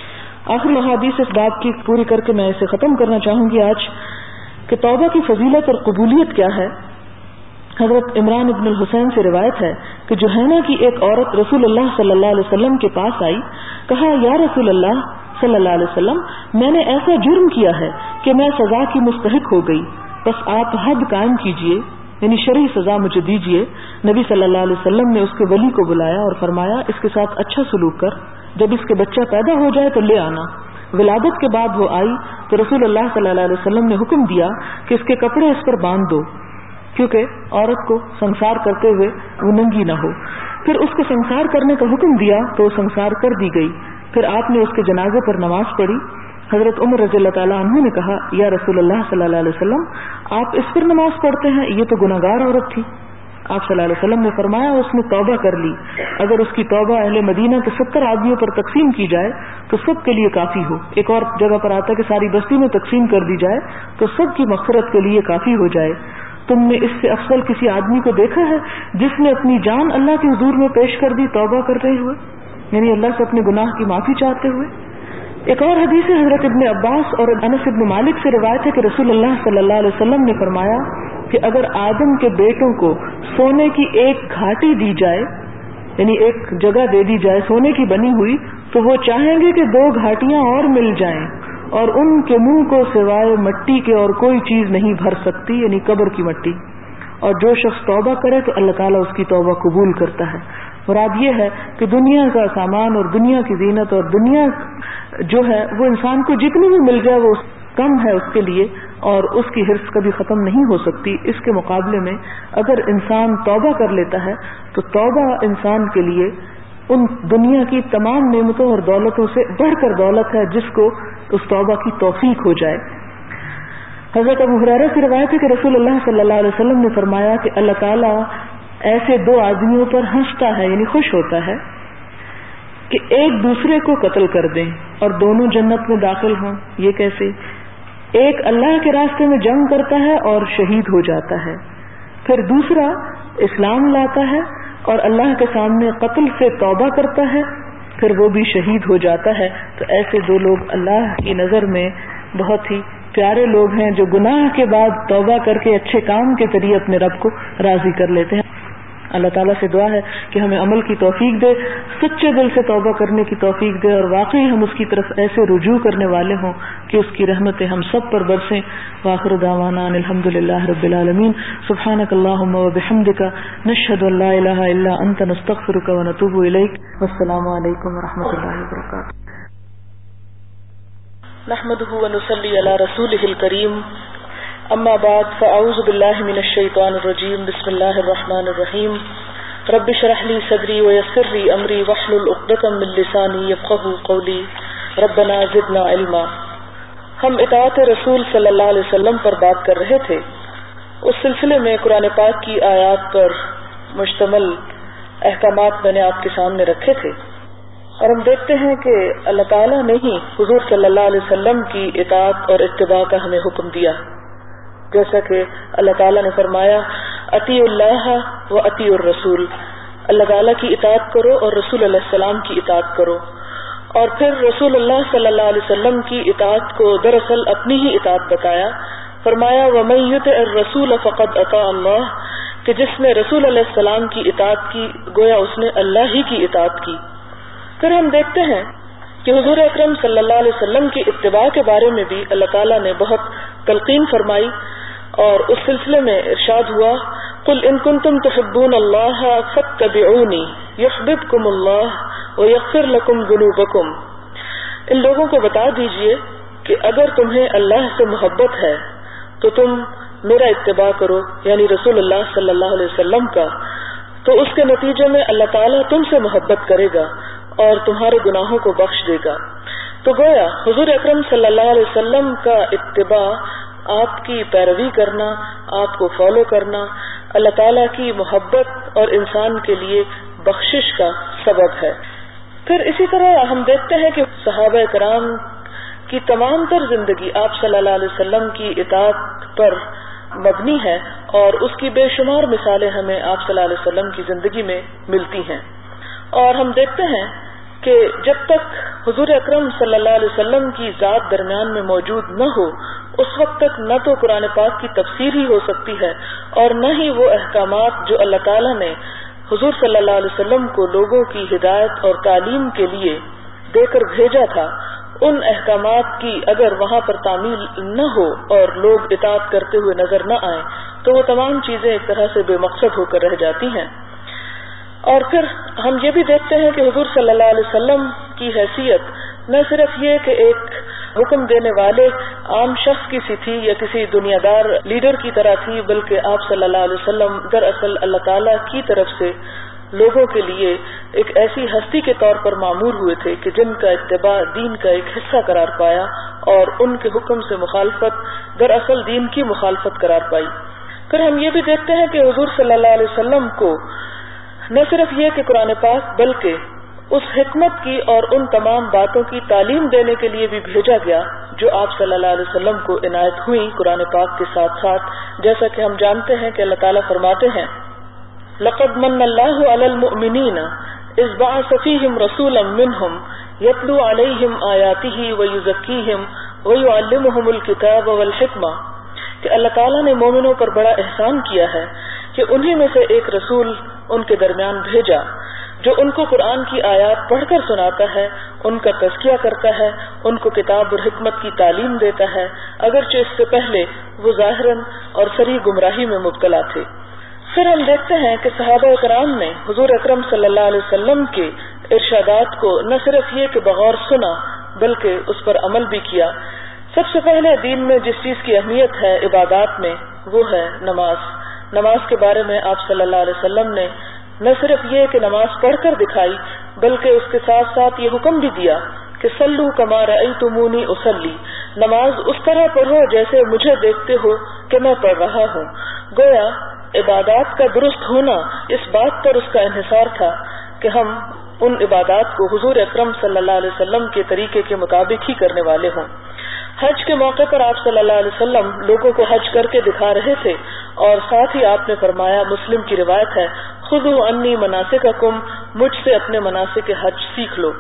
آخری احادیث اس بات کی پوری کر کے میں اسے ختم کرنا چاہوں گی آج کہ توبہ کی فضیلت اور قبولیت کیا ہے. حضرت عمران ابن الحسین سے روایت ہے کہ جوہینہ کی ایک عورت رسول اللہ صلی اللہ علیہ وسلم کے پاس آئی. کہا یا رسول اللہ صلی اللہ علیہ وسلم میں نے ایسا جرم کیا ہے کہ میں سزا کی مستحق ہو گئی، بس آپ حد قائم کیجئے یعنی شرعی سزا مجھے دیجئے. نبی صلی اللہ علیہ وسلم نے اس کے ولی کو بلایا اور فرمایا اس کے ساتھ اچھا سلوک کر، جب اس کے بچہ پیدا ہو جائے تو لے آنا. ولادت کے بعد وہ آئی تو رسول اللہ صلی اللہ علیہ وسلم نے حکم دیا کہ اس کے کپڑے اس پر باندھ دو کیونکہ عورت کو سنسار کرتے ہوئے وہ ننگی نہ ہو. پھر اس کو سنسار کرنے کا حکم دیا تو وہ سنسار کر دی گئی. پھر آپ نے اس کے جنازے پر نماز پڑھی. حضرت عمر رضی اللہ تعالیٰ عنہ نے کہا یا رسول اللہ صلی اللہ علیہ وسلم آپ اس پر نماز پڑھتے ہیں، یہ تو گناہگار عورت تھی. آپ صلی اللہ علیہ وسلم نے فرمایا اس نے توبہ کر لی، اگر اس کی توبہ اہل مدینہ کے ستر آدمیوں پر تقسیم کی جائے تو سب کے لیے کافی ہو. ایک اور جگہ پر آتا ہے کہ ساری بستی میں تقسیم کر دی جائے تو سب کی مغفرت کے لیے کافی ہو جائے. تم نے اس سے افضل کسی آدمی کو دیکھا ہے جس نے اپنی جان اللہ کے حضور میں پیش کر دی توبہ کرتے ہوئے، یعنی اللہ سے اپنے گناہ کی معافی چاہتے ہوئے. ایک اور حدیث حضرت ابن عباس اور انس ابن مالک سے روایت ہے کہ رسول اللہ صلی اللہ علیہ وسلم نے فرمایا کہ اگر آدم کے بیٹوں کو سونے کی ایک گھاٹی دی جائے یعنی ایک جگہ دے دی جائے سونے کی بنی ہوئی تو وہ چاہیں گے کہ دو گھاٹیاں اور مل جائیں اور ان کے منہ کو سوائے مٹی کے اور کوئی چیز نہیں بھر سکتی یعنی قبر کی مٹی. اور جو شخص توبہ کرے تو اللہ تعالیٰ اس کی توبہ قبول کرتا ہے. مراد یہ ہے کہ دنیا کا سامان اور دنیا کی زینت اور دنیا جو ہے وہ انسان کو جتنی بھی مل جائے وہ کم ہے اس کے لیے، اور اس کی حرص کبھی ختم نہیں ہو سکتی. اس کے مقابلے میں اگر انسان توبہ کر لیتا ہے تو توبہ انسان کے لیے ان دنیا کی تمام نعمتوں اور دولتوں سے بڑھ کر دولت ہے جس کو اس توبہ کی توفیق ہو جائے. حضرت ابو ہریرہ کی روایت ہے کہ رسول اللہ صلی اللہ علیہ وسلم نے فرمایا کہ اللہ تعالیٰ ایسے دو آدمیوں پر ہنستا ہے، یعنی خوش ہوتا ہے، کہ ایک دوسرے کو قتل کر دیں اور دونوں جنت میں داخل ہوں. یہ کیسے؟ ایک اللہ کے راستے میں جنگ کرتا ہے اور شہید ہو جاتا ہے، پھر دوسرا اسلام لاتا ہے اور اللہ کے سامنے قتل سے توبہ کرتا ہے، پھر وہ بھی شہید ہو جاتا ہے. تو ایسے دو لوگ اللہ کی نظر میں بہت ہی پیارے لوگ ہیں جو گناہ کے بعد توبہ کر کے اچھے کام کے ذریعے اپنے رب کو راضی کر لیتے ہیں. اللہ تعالیٰ سے دعا ہے کہ ہمیں عمل کی توفیق دے، سچے دل سے توبہ کرنے کی توفیق دے، اور واقعی ہم اس کی طرف ایسے رجوع کرنے والے ہوں کہ اس کی رحمتیں ہم سب پر برسیں. وآخر دعوانا ان الحمد للہ رب العالمین. سبحانک اللہم وبحمدک، نشہد ان لا الہ الا انت، نستغفرک ونتوب الیک. والسلام علیکم ورحمۃ اللہ وبرکاتہ. نحمده ونصلي على رسوله الكريم، اما بعد، فاعوذ بالله من الشيطان الرجيم. بسم الله الرحمن الرحيم. رب اشرح لي صدري ويسر لي امري واحلل عقدة من لساني يفقهوا قولي. ربنا زدنا علما. ہم اطاعت رسول صلی اللہ علیہ وسلم پر بات کر رہے تھے. اس سلسلے میں قرآن پاک کی آیات پر مشتمل احکامات میں نے آپ کے سامنے رکھے تھے، اور ہم دیکھتے ہیں کہ اللہ تعالیٰ نے ہی حضور صلی اللہ علیہ وسلم کی اطاعت اور اتباع کا ہمیں حکم دیا. جیسا کہ اللہ تعالیٰ نے فرمایا اطیعوا اللہ و اطیعوا الرسول، اللہ تعالیٰ کی اطاعت کرو اور رسول علیہ السلام کی اطاعت کرو. اور پھر رسول اللہ صلی اللہ علیہ وسلم کی اطاعت کو دراصل اپنی ہی اطاعت بتایا. فرمایا ومن یطع الرسول فقد اطاع اللہ، کہ جس نے رسول علیہ السلام کی اطاعت کی گویا اس نے اللہ ہی کی اطاعت کی. پھر ہم دیکھتے ہیں کہ حضور اکرم صلی اللہ علیہ وسلم کی اتباع کے بارے میں بھی اللہ تعالیٰ نے بہت تلقین فرمائی، اور اس سلسلے میں ارشاد ہوا قل ان کنتم تحبون اللہ فاتبعونی یحببکم اللہ ویغفر لکم ذنوبکم. ان لوگوں کو بتا دیجئے کہ اگر تمہیں اللہ سے محبت ہے تو تم میرا اتباع کرو، یعنی رسول اللہ صلی اللہ علیہ وسلم کا، تو اس کے نتیجے میں اللہ تعالیٰ تم سے محبت کرے گا اور تمہارے گناہوں کو بخش دے گا. تو گویا حضور اکرم صلی اللہ علیہ وسلم کا اتباع، آپ کی پیروی کرنا، آپ کو فالو کرنا اللہ تعالیٰ کی محبت اور انسان کے لیے بخشش کا سبب ہے. پھر اسی طرح ہم دیکھتے ہیں کہ صحابہ کرام کی تمام تر زندگی آپ صلی اللہ علیہ وسلم کی اطاعت پر مبنی ہے، اور اس کی بے شمار مثالیں ہمیں آپ صلی اللہ علیہ وسلم کی زندگی میں ملتی ہیں. اور ہم دیکھتے ہیں کہ جب تک حضور اکرم صلی اللہ علیہ وسلم کی ذات درمیان میں موجود نہ ہو اس وقت تک نہ تو قرآن پاک کی تفسیر ہی ہو سکتی ہے اور نہ ہی وہ احکامات جو اللہ تعالیٰ نے حضور صلی اللہ علیہ وسلم کو لوگوں کی ہدایت اور تعلیم کے لیے دے کر بھیجا تھا، ان احکامات کی اگر وہاں پر تعمیل نہ ہو اور لوگ اطاعت کرتے ہوئے نظر نہ آئیں تو وہ تمام چیزیں ایک طرح سے بے مقصد ہو کر رہ جاتی ہیں. اور پھر ہم یہ بھی دیکھتے ہیں کہ حضور صلی اللہ علیہ وسلم کی حیثیت نہ صرف یہ کہ ایک حکم دینے والے عام شخص کی سی تھی یا کسی دنیا دار لیڈر کی طرح تھی، بلکہ آپ صلی اللہ علیہ وسلم دراصل اللہ تعالیٰ کی طرف سے لوگوں کے لیے ایک ایسی ہستی کے طور پر معمور ہوئے تھے کہ جن کا اتباع دین کا ایک حصہ قرار پایا، اور ان کے حکم سے مخالفت دراصل دین کی مخالفت قرار پائی. پھر ہم یہ بھی دیکھتے ہیں کہ حضور صلی اللہ علیہ وسلم کو نہ صرف یہ کہ قرآن پاک بلکہ اس حکمت کی اور ان تمام باتوں کی تعلیم دینے کے لیے بھی بھیجا گیا جو آپ صلی اللہ علیہ وسلم کو عنایت ہوئی قرآن پاک کے ساتھ ساتھ. جیسا کہ ہم جانتے ہیں کہ اللہ تعالیٰ فرماتے ہیں لقد من اللہ علی المؤمنین اذ بعث فیہم رسولا منہم یتلو علیہم آیاتہ ویزکیہم ویعلمہم الکتاب والحکمہ، کہ اللہ تعالیٰ نے مومنوں پر بڑا احسان کیا ہے کہ انہی میں سے ایک رسول ان کے درمیان بھیجا جو ان کو قرآن کی آیات پڑھ کر سناتا ہے، ان کا تزکیہ کرتا ہے، ان کو کتاب اور حکمت کی تعلیم دیتا ہے، اگرچہ اس سے پہلے وہ ظاہراً اور صریح گمراہی میں مبتلا تھے. پھر ہم دیکھتے ہیں کہ صحابہ کرام نے حضور اکرم صلی اللہ علیہ وسلم کے ارشادات کو نہ صرف یہ کہ بغور سنا بلکہ اس پر عمل بھی کیا. سب سے پہلے دین میں جس چیز کی اہمیت ہے عبادات میں وہ ہے نماز. نماز کے بارے میں آپ صلی اللہ علیہ وسلم نے نہ صرف یہ کہ نماز پڑھ کر دکھائی بلکہ اس کے ساتھ ساتھ یہ حکم بھی دیا کہ صلو کما رأیتمونی اصلی، نماز اس طرح پڑھو جیسے مجھے دیکھتے ہو کہ میں پڑھ رہا ہوں. گویا عبادات کا درست ہونا اس بات پر اس کا انحصار تھا کہ ہم ان عبادات کو حضور اکرم صلی اللہ علیہ وسلم کے طریقے کے مطابق ہی کرنے والے ہوں. حج کے موقع پر آپ صلی اللہ علیہ وسلم لوگوں کو حج کر کے دکھا رہے تھے اور ساتھ ہی آپ نے فرمایا، مسلم کی روایت ہے، خذوا عنی مناسککم، مجھ سے اپنے مناسک حج سیکھ لو.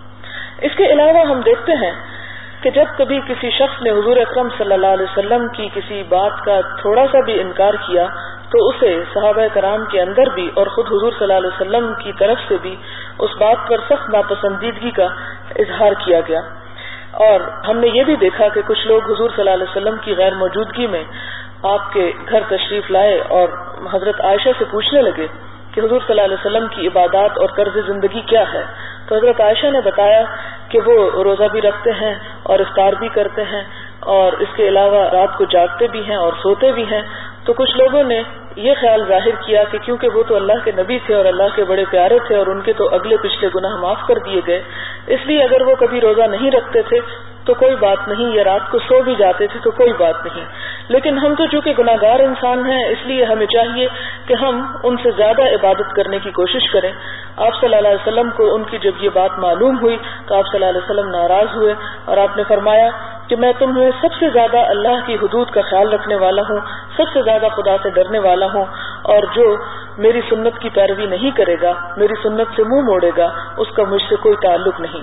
اس کے علاوہ ہم دیکھتے ہیں کہ جب کبھی کسی شخص نے حضور اکرم صلی اللہ علیہ وسلم کی کسی بات کا تھوڑا سا بھی انکار کیا تو اسے صحابہ کرام کے اندر بھی اور خود حضور صلی اللہ علیہ وسلم کی طرف سے بھی اس بات پر سخت ناپسندیدگی کا اظہار کیا گیا. اور ہم نے یہ بھی دیکھا کہ کچھ لوگ حضور صلی اللہ علیہ وسلم کی غیر موجودگی میں آپ کے گھر تشریف لائے اور حضرت عائشہ سے پوچھنے لگے کہ حضور صلی اللہ علیہ وسلم کی عبادات اور طرز زندگی کیا ہے. تو حضرت عائشہ نے بتایا کہ وہ روزہ بھی رکھتے ہیں اور افطار بھی کرتے ہیں اور اس کے علاوہ رات کو جاگتے بھی ہیں اور سوتے بھی ہیں. تو کچھ لوگوں نے یہ خیال ظاہر کیا کہ کیونکہ وہ تو اللہ کے نبی تھے اور اللہ کے بڑے پیارے تھے اور ان کے تو اگلے پچھلے گناہ معاف کر دیے گئے، اس لیے اگر وہ کبھی روزہ نہیں رکھتے تھے تو کوئی بات نہیں، یا رات کو سو بھی جاتے تھے تو کوئی بات نہیں. لیکن ہم تو چونکہ گناہگار انسان ہیں اس لیے ہمیں چاہیے کہ ہم ان سے زیادہ عبادت کرنے کی کوشش کریں. آپ صلی اللہ علیہ وسلم کو ان کی جب یہ بات معلوم ہوئی تو آپ صلی اللہ علیہ وسلم ناراض ہوئے اور آپ نے فرمایا کہ میں تمہیں سب سے زیادہ اللہ کی حدود کا خیال رکھنے والا ہوں، سب سے زیادہ خدا سے ڈرنے والا ہوں، اور جو میری سنت کی پیروی نہیں کرے گا، میری سنت سے منہ موڑے گا، اس کا مجھ سے کوئی تعلق نہیں.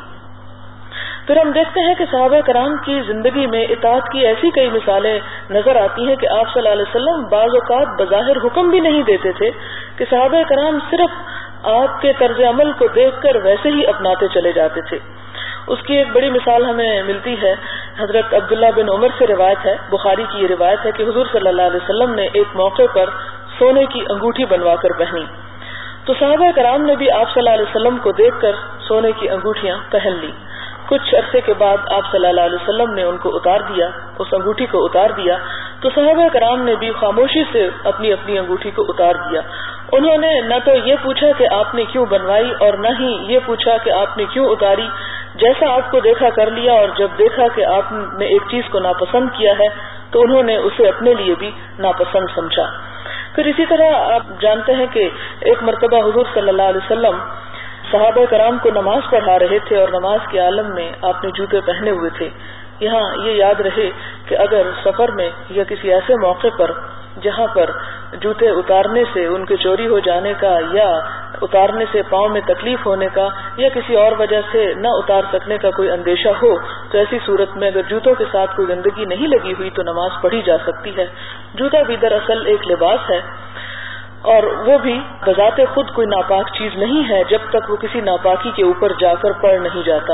پھر ہم دیکھتے ہیں کہ صحابہ کرام کی زندگی میں اطاعت کی ایسی کئی مثالیں نظر آتی ہیں کہ آپ صلی اللہ علیہ وسلم بعض اوقات بظاہر حکم بھی نہیں دیتے تھے کہ صحابہ کرام صرف آپ کے طرز عمل کو دیکھ کر ویسے ہی اپناتے چلے جاتے تھے. اس کی ایک بڑی مثال ہمیں ملتی ہے، حضرت عبداللہ بن عمر سے روایت ہے، بخاری کی یہ روایت ہے کہ حضور صلی اللہ علیہ وسلم نے ایک موقع پر سونے کی انگوٹھی بنوا کر پہنی تو صحابہ کرام نے بھی آپ صلی اللہ علیہ وسلم کو دیکھ کر سونے کی انگوٹھیاں پہن لی. کچھ عرصے کے بعد آپ صلی اللہ علیہ وسلم نے ان کو اتار دیا، اس انگوٹھی کو اتار دیا تو صحابہ کرام نے بھی خاموشی سے اپنی اپنی انگوٹھی کو اتار دیا. انہوں نے نہ تو یہ پوچھا کہ آپ نے کیوں بنوائی اور نہ ہی یہ پوچھا کہ آپ نے کیوں اتاری، جیسا آپ کو دیکھا کر لیا، اور جب دیکھا کہ آپ نے ایک چیز کو ناپسند کیا ہے تو انہوں نے اسے اپنے لیے بھی ناپسند سمجھا. پھر اسی طرح آپ جانتے ہیں کہ ایک مرتبہ حضور صلی اللہ علیہ وسلم صحابہ کرام کو نماز پڑھا رہے تھے اور نماز کے عالم میں آپ نے جوتے پہنے ہوئے تھے. یہاں یہ یاد رہے کہ اگر سفر میں یا کسی ایسے موقع پر جہاں پر جوتے اتارنے سے ان کے چوری ہو جانے کا یا اتارنے سے پاؤں میں تکلیف ہونے کا یا کسی اور وجہ سے نہ اتار سکنے کا کوئی اندیشہ ہو تو ایسی صورت میں اگر جوتوں کے ساتھ کوئی گندگی نہیں لگی ہوئی تو نماز پڑھی جا سکتی ہے. جوتا بھی دراصل ایک لباس ہے اور وہ بھی بذات خود کوئی ناپاک چیز نہیں ہے جب تک وہ کسی ناپاکی کے اوپر جا کر پڑ نہیں جاتا.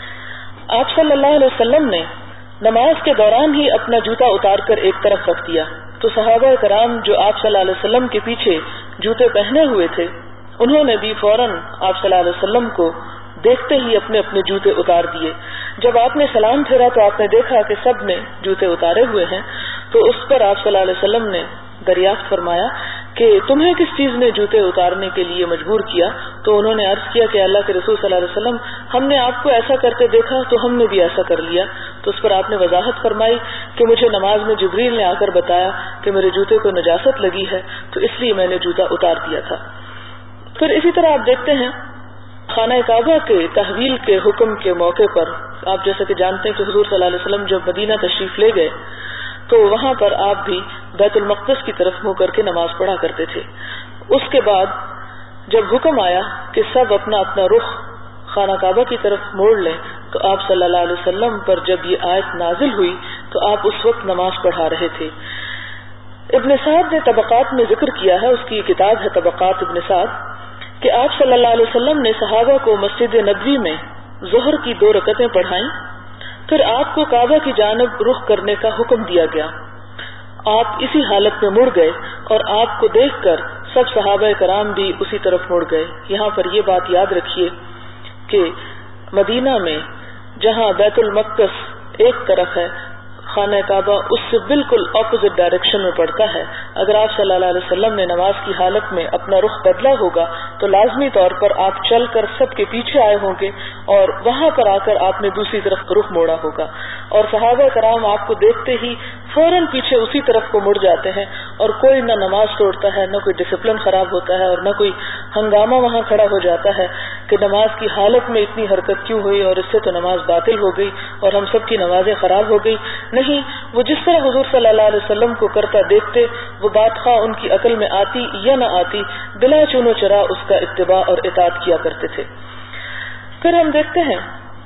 آپ صلی اللہ علیہ وسلم نے نماز کے دوران ہی اپنا جوتا اتار کر ایک طرف رکھ دیا تو صحابہ کرام جو آپ صلی اللہ علیہ وسلم کے پیچھے جوتے پہنے ہوئے تھے انہوں نے بھی فوراً آپ صلی اللہ علیہ وسلم کو دیکھتے ہی اپنے اپنے جوتے اتار دیے. جب آپ نے سلام پھیرا تو آپ نے دیکھا کہ سب نے جوتے اتارے ہوئے ہیں تو اس پر آپ صلی اللہ علیہ وسلم نے دریافت فرمایا کہ تمہیں کس چیز نے جوتے اتارنے کے لیے مجبور کیا؟ تو انہوں نے عرض کیا کہ اللہ کے رسول صلی اللہ علیہ وسلم ہم نے آپ کو ایسا کرتے دیکھا تو ہم نے بھی ایسا کر لیا. تو اس پر آپ نے وضاحت فرمائی کہ مجھے نماز میں جبریل نے آ کر بتایا کہ میرے جوتے کو نجاست لگی ہے تو اس لیے میں نے جوتا اتار دیا تھا. پھر اسی طرح آپ دیکھتے ہیں خانہ کعبہ کے تحویل کے حکم کے موقع پر آپ جیسا کہ جانتے ہیں کہ حضور صلی اللہ علیہ وسلم جب مدینہ تشریف لے گئے تو وہاں پر آپ بھی بیت المقدس کی طرف منہ کر کے نماز پڑھا کرتے تھے. اس کے بعد جب حکم آیا کہ سب اپنا اپنا رخ خانہ کعبہ کی طرف موڑ لیں تو آپ صلی اللہ علیہ وسلم پر جب یہ آیت نازل ہوئی تو آپ اس وقت نماز پڑھا رہے تھے. ابن سعد نے طبقات میں ذکر کیا ہے، اس کی کتاب ہے طبقات ابن سعد، کہ آپ صلی اللہ علیہ وسلم نے صحابہ کو مسجد نبوی میں ظہر کی دو رکعتیں پڑھائیں، پھر آپ کو کعبہ کی جانب رخ کرنے کا حکم دیا گیا. آپ اسی حالت میں مڑ گئے اور آپ کو دیکھ کر سب صحابہ کرام بھی اسی طرف مڑ گئے. یہاں پر یہ بات یاد رکھیے کہ مدینہ میں جہاں بیت المقدس ایک طرف ہے، خانہ کعبہ اس سے بالکل اپوزٹ ڈائریکشن میں پڑتا ہے. اگر آپ صلی اللہ علیہ وسلم نے نماز کی حالت میں اپنا رخ بدلا ہوگا تو لازمی طور پر آپ چل کر سب کے پیچھے آئے ہوں گے اور وہاں پر آ کر آپ نے دوسری طرف رخ موڑا ہوگا، اور صحابہ کرام آپ کو دیکھتے ہی فوراً پیچھے اسی طرف کو مڑ جاتے ہیں، اور کوئی نہ نماز توڑتا ہے، نہ کوئی ڈسپلن خراب ہوتا ہے، اور نہ کوئی ہنگامہ وہاں کھڑا ہو جاتا ہے کہ نماز کی حالت میں اتنی حرکت کیوں ہوئی اور اس سے تو نماز باطل ہو گئی اور ہم سب کی نمازیں خراب ہو گئی. نہیں، وہ جس طرح حضور صلی اللہ علیہ وسلم کو کرتا دیکھتے وہ بات خواہ ان کی عقل میں آتی یا نہ آتی، بلا چونو چرا اس کا اتباع اور اطاعت کیا کرتے تھے. پھر ہم دیکھتے ہیں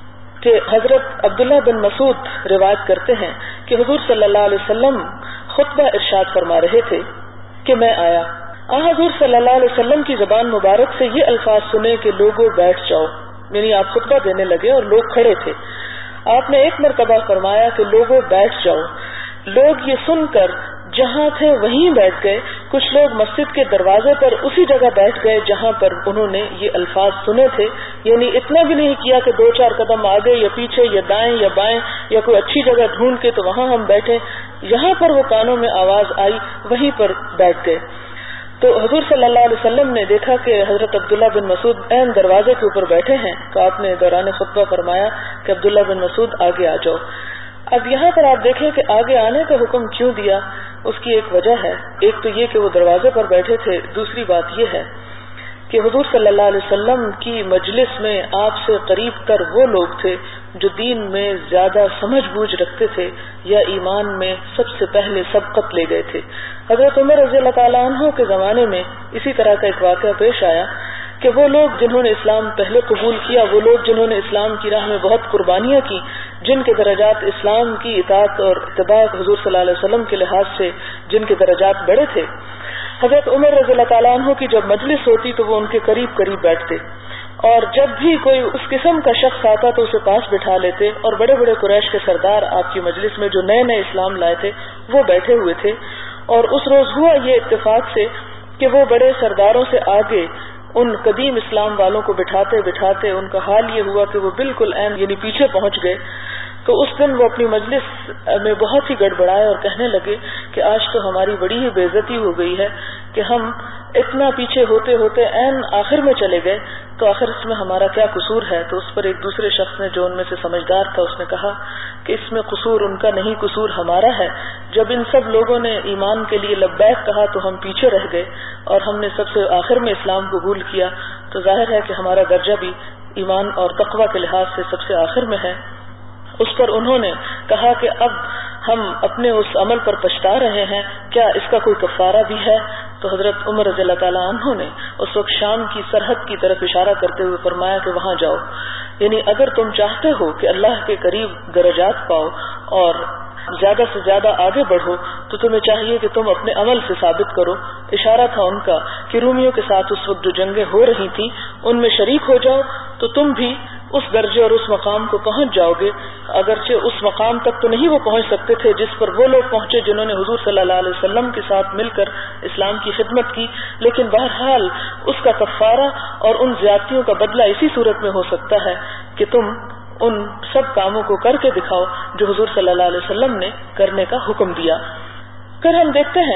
کہ حضرت عبداللہ بن مسعود روایت کرتے ہیں کہ حضور صلی اللہ علیہ وسلم خطبہ ارشاد فرما رہے تھے کہ میں آیا. آ حضور صلی اللہ علیہ وسلم کی زبان مبارک سے یہ الفاظ سنے کہ لوگوں بیٹھ جاؤ، یعنی آپ خطبہ دینے لگے اور لوگ کھڑے تھے. آپ نے ایک مرتبہ فرمایا کہ لوگوں بیٹھ جاؤ. لوگ یہ سن کر جہاں تھے وہیں بیٹھ گئے. کچھ لوگ مسجد کے دروازے پر اسی جگہ بیٹھ گئے جہاں پر انہوں نے یہ الفاظ سنے تھے، یعنی اتنا بھی نہیں کیا کہ دو چار قدم آگے یا پیچھے یا دائیں یا بائیں یا کوئی اچھی جگہ ڈھونڈ کے تو وہاں ہم بیٹھے. یہاں پر وہ کانوں میں آواز آئی وہیں پر بیٹھ گئے. تو حضور صلی اللہ علیہ وسلم نے دیکھا کہ حضرت عبداللہ بن مسعود عین دروازے کے اوپر بیٹھے ہیں، تو آپ نے دوران خطبہ فرمایا کہ عبداللہ بن مسعود آگے آ جاؤ. اب یہاں پر آپ دیکھیں کہ آگے آنے کا حکم کیوں دیا، اس کی ایک وجہ ہے. ایک تو یہ کہ وہ دروازے پر بیٹھے تھے، دوسری بات یہ ہے کہ حضور صلی اللہ علیہ وسلم کی مجلس میں آپ سے قریب تر وہ لوگ تھے جو دین میں زیادہ سمجھ بوجھ رکھتے تھے یا ایمان میں سب سے پہلے سبقت لے گئے تھے. حضرت عمر رضی اللہ تعالیٰ عنہ کے زمانے میں اسی طرح کا ایک واقعہ پیش آیا کہ وہ لوگ جنہوں نے اسلام پہلے قبول کیا، وہ لوگ جنہوں نے اسلام کی راہ میں بہت قربانیاں کی، جن کے درجات اسلام کی اطاعت اور اتباع حضور صلی اللہ علیہ وسلم کے لحاظ سے جن کے درجات بڑے تھے، حضرت عمر رضی اللہ تعالیٰ عنہ کی جب مجلس ہوتی تو وہ ان کے قریب قریب بیٹھتے، اور جب بھی کوئی اس قسم کا شخص آتا تو اسے پاس بٹھا لیتے. اور بڑے بڑے قریش کے سردار آپ کی مجلس میں جو نئے نئے اسلام لائے تھے وہ بیٹھے ہوئے تھے. اور اس روز ہوا یہ اتفاق سے کہ وہ بڑے سرداروں سے آگے ان قدیم اسلام والوں کو بٹھاتے بٹھاتے ان کا حال یہ ہوا کہ وہ بالکل عین یعنی پیچھے پہنچ گئے. تو اس دن وہ اپنی مجلس میں بہت ہی گڑبڑائے اور کہنے لگے کہ آج تو ہماری بڑی ہی بے عزتی ہو گئی ہے کہ ہم اتنا پیچھے ہوتے ہوتے عین آخر میں چلے گئے، تو آخر اس میں ہمارا کیا قصور ہے. تو اس پر ایک دوسرے شخص نے جو ان میں سے سمجھدار تھا اس نے کہا کہ اس میں قصور ان کا نہیں، قصور ہمارا ہے. جب ان سب لوگوں نے ایمان کے لیے لبیک کہا تو ہم پیچھے رہ گئے اور ہم نے سب سے آخر میں اسلام قبول کیا، تو ظاہر ہے کہ ہمارا درجہ بھی ایمان اور تقوی کے لحاظ سے سب سے آخر میں ہے. اس پر انہوں نے کہا کہ اب ہم اپنے اس عمل پر پچھتا رہے ہیں، کیا اس کا کوئی کفارہ بھی ہے؟ تو حضرت عمر رضی اللہ تعالیٰ عنہ نے اس وقت شام کی سرحد کی طرف اشارہ کرتے ہوئے فرمایا کہ وہاں جاؤ، یعنی اگر تم چاہتے ہو کہ اللہ کے قریب درجات پاؤ اور زیادہ سے زیادہ آگے بڑھو تو تمہیں چاہیے کہ تم اپنے عمل سے ثابت کرو. اشارہ تھا ان کا کہ رومیوں کے ساتھ اس وقت جو جنگیں ہو رہی تھیں ان میں شریک ہو جاؤ تو تم بھی اس درجے اور اس مقام کو پہنچ جاؤ گے. اگرچہ اس مقام تک تو نہیں وہ پہنچ سکتے تھے جس پر وہ لوگ پہنچے جنہوں نے حضور صلی اللہ علیہ وسلم کے ساتھ مل کر اسلام کی خدمت کی، لیکن بہرحال اس کا کفارہ اور ان زیادتیوں کا بدلہ اسی صورت میں ہو سکتا ہے کہ تم ان سب کاموں کو کر کے دکھاؤ جو حضور صلی اللہ علیہ وسلم نے کرنے کا حکم دیا. پھر ہم دیکھتے ہیں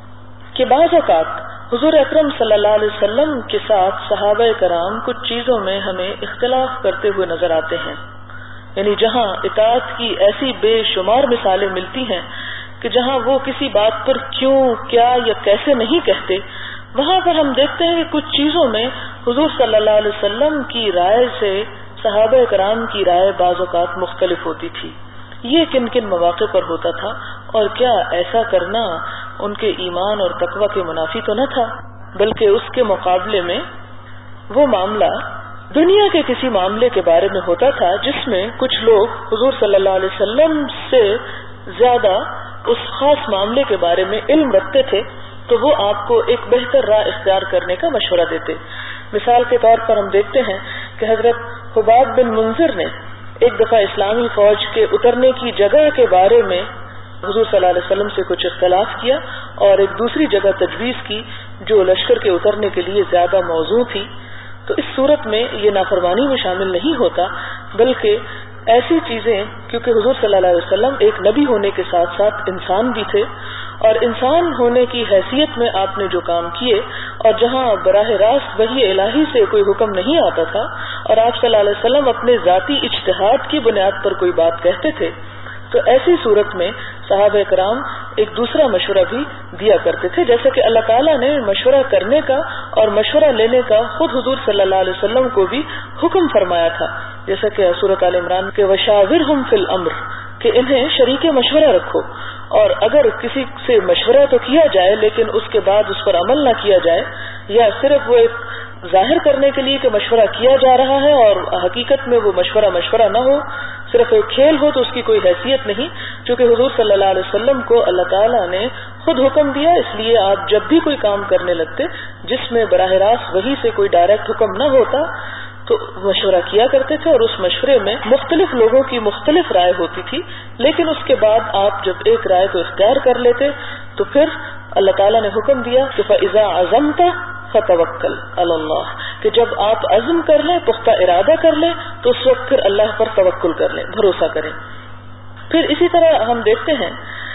کہ بعض اوقات حضور اکرم صلی اللہ علیہ وسلم کے ساتھ صحابہ کرام کچھ چیزوں میں ہمیں اختلاف کرتے ہوئے نظر آتے ہیں، یعنی جہاں اطاعت کی ایسی بے شمار مثالیں ملتی ہیں کہ جہاں وہ کسی بات پر کیوں، کیا یا کیسے نہیں کہتے، وہاں پر ہم دیکھتے ہیں کہ کچھ چیزوں میں حضور صلی اللہ علیہ وسلم کی رائے سے صحابہ کرام کی رائے بعض اوقات مختلف ہوتی تھی. یہ کن کن مواقع پر ہوتا تھا اور کیا ایسا کرنا ان کے ایمان اور تقوی کے منافی تو نہ تھا، بلکہ اس کے مقابلے میں وہ معاملہ دنیا کے کسی معاملے کے بارے میں ہوتا تھا جس میں کچھ لوگ حضور صلی اللہ علیہ وسلم سے زیادہ اس خاص معاملے کے بارے میں علم رکھتے تھے تو وہ آپ کو ایک بہتر راہ اختیار کرنے کا مشورہ دیتے. مثال کے طور پر ہم دیکھتے ہیں کہ حضرت حباب بن منذر نے ایک دفعہ اسلامی فوج کے اترنے کی جگہ کے بارے میں حضور صلی اللہ علیہ وسلم سے کچھ اختلاف کیا اور ایک دوسری جگہ تجویز کی جو لشکر کے اترنے کے لیے زیادہ موزوں تھی، تو اس صورت میں یہ نافرمانی میں شامل نہیں ہوتا، بلکہ ایسی چیزیں، کیونکہ حضور صلی اللہ علیہ وسلم ایک نبی ہونے کے ساتھ ساتھ انسان بھی تھے، اور انسان ہونے کی حیثیت میں آپ نے جو کام کیے، اور جہاں براہ راست وحی الہی سے کوئی حکم نہیں آتا تھا اور آپ صلی اللہ علیہ وسلم اپنے ذاتی اجتہاد کی بنیاد پر کوئی بات کہتے تھے، تو ایسی صورت میں صحابہ کرام ایک دوسرا مشورہ بھی دیا کرتے تھے، جیسے کہ اللہ تعالیٰ نے مشورہ کرنے کا اور مشورہ لینے کا خود حضور صلی اللہ علیہ وسلم کو بھی حکم فرمایا تھا، جیسا کہ سورۃ آل عمران کے وشاورہم فی الامر، کہ انہیں شریک مشورہ رکھو، اور اگر کسی سے مشورہ تو کیا جائے لیکن اس کے بعد اس پر عمل نہ کیا جائے، یا صرف وہ ایک ظاہر کرنے کے لیے کہ مشورہ کیا جا رہا ہے اور حقیقت میں وہ مشورہ مشورہ نہ ہو، صرف ایک کھیل ہو، تو اس کی کوئی حیثیت نہیں، چونکہ حضور صلی اللہ علیہ وسلم کو اللہ تعالیٰ نے خود حکم دیا، اس لیے آپ جب بھی کوئی کام کرنے لگتے جس میں براہ راست وحی سے کوئی ڈائریکٹ حکم نہ ہوتا تو مشورہ کیا کرتے تھے، اور اس مشورے میں مختلف لوگوں کی مختلف رائے ہوتی تھی، لیکن اس کے بعد آپ جب ایک رائے کو اختیار کر لیتے تو پھر اللہ تعالیٰ نے حکم دیا کہ فَإِذَا عَزَمْتَ فَتَوَكَّلْ عَلَى اللَّهِ، کہ جب آپ عزم کر لیں، پختہ ارادہ کر لیں، تو اس وقت پھر اللہ پر توکل کر لیں، بھروسہ کریں۔ پھر اسی طرح ہم دیکھتے ہیں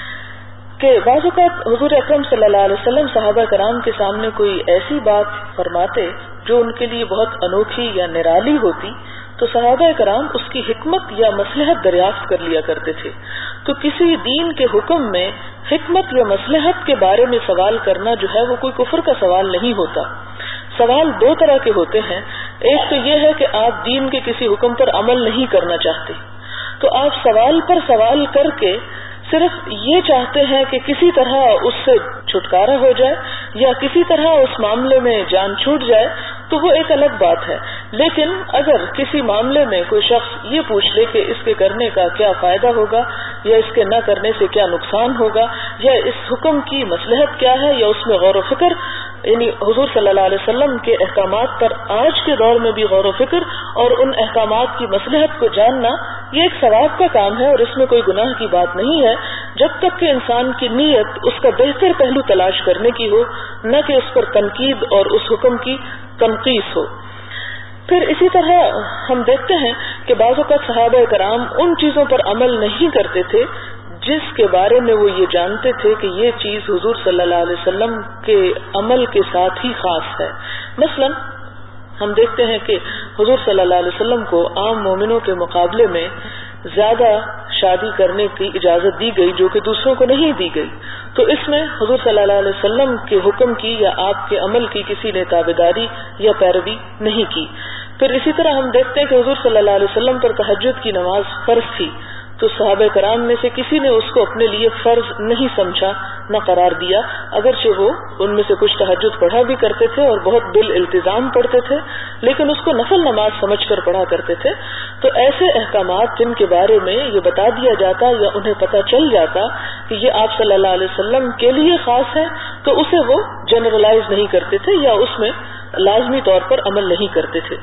کہ بعض اوقات حضور اکرم صلی اللہ علیہ وسلم صحابہ کرام کے سامنے کوئی ایسی بات فرماتے جو ان کے لیے بہت انوکھی یا نرالی ہوتی، تو صحابہ کرام اس کی حکمت یا مصلحت دریافت کر لیا کرتے تھے۔ تو کسی دین کے حکم میں حکمت یا مصلحت کے بارے میں سوال کرنا جو ہے وہ کوئی کفر کا سوال نہیں ہوتا۔ سوال دو طرح کے ہوتے ہیں، ایک تو یہ ہے کہ آپ دین کے کسی حکم پر عمل نہیں کرنا چاہتے، تو آپ سوال پر سوال کر کے صرف یہ چاہتے ہیں کہ کسی طرح اس سے چھٹکارا ہو جائے یا کسی طرح اس معاملے میں جان چھوٹ جائے، تو وہ ایک الگ بات ہے۔ لیکن اگر کسی معاملے میں کوئی شخص یہ پوچھ لے کہ اس کے کرنے کا کیا فائدہ ہوگا یا اس کے نہ کرنے سے کیا نقصان ہوگا، یا اس حکم کی مصلحت کیا ہے، یا اس میں غور و فکر، یعنی حضور صلی اللہ علیہ وسلم کے احکامات پر آج کے دور میں بھی غور و فکر اور ان احکامات کی مصلحت کو جاننا، یہ ایک ثواب کا کام ہے اور اس میں کوئی گناہ کی بات نہیں ہے، جب تک کہ انسان کی نیت اس کا بہتر پہلو تلاش کرنے کی ہو، نہ کہ اس پر تنقید اور اس حکم کی تنقیص ہو۔ پھر اسی طرح ہم دیکھتے ہیں کہ بعض اوقات صحابہ کرام ان چیزوں پر عمل نہیں کرتے تھے جس کے بارے میں وہ یہ جانتے تھے کہ یہ چیز حضور صلی اللہ علیہ وسلم کے عمل کے ساتھ ہی خاص ہے۔ مثلا ہم دیکھتے ہیں کہ حضور صلی اللہ علیہ وسلم کو عام مومنوں کے مقابلے میں زیادہ شادی کرنے کی اجازت دی گئی جو کہ دوسروں کو نہیں دی گئی، تو اس میں حضور صلی اللہ علیہ وسلم کے حکم کی یا آپ کے عمل کی کسی نے تابعداری یا پیروی نہیں کی۔ پھر اسی طرح ہم دیکھتے ہیں کہ حضور صلی اللہ علیہ وسلم پر تہجد کی نماز فرض تھی، تو صحابہ کرام میں سے کسی نے اس کو اپنے لیے فرض نہیں سمجھا، نہ قرار دیا، اگرچہ وہ ان میں سے کچھ تہجد پڑھا بھی کرتے تھے اور بہت بالالتزام پڑھتے تھے، لیکن اس کو نفل نماز سمجھ کر پڑھا کرتے تھے۔ تو ایسے احکامات جن کے بارے میں یہ بتا دیا جاتا یا انہیں پتہ چل جاتا کہ یہ آپ صلی اللہ علیہ وسلم کے لیے خاص ہے، تو اسے وہ جنرلائز نہیں کرتے تھے یا اس میں لازمی طور پر عمل نہیں کرتے تھے۔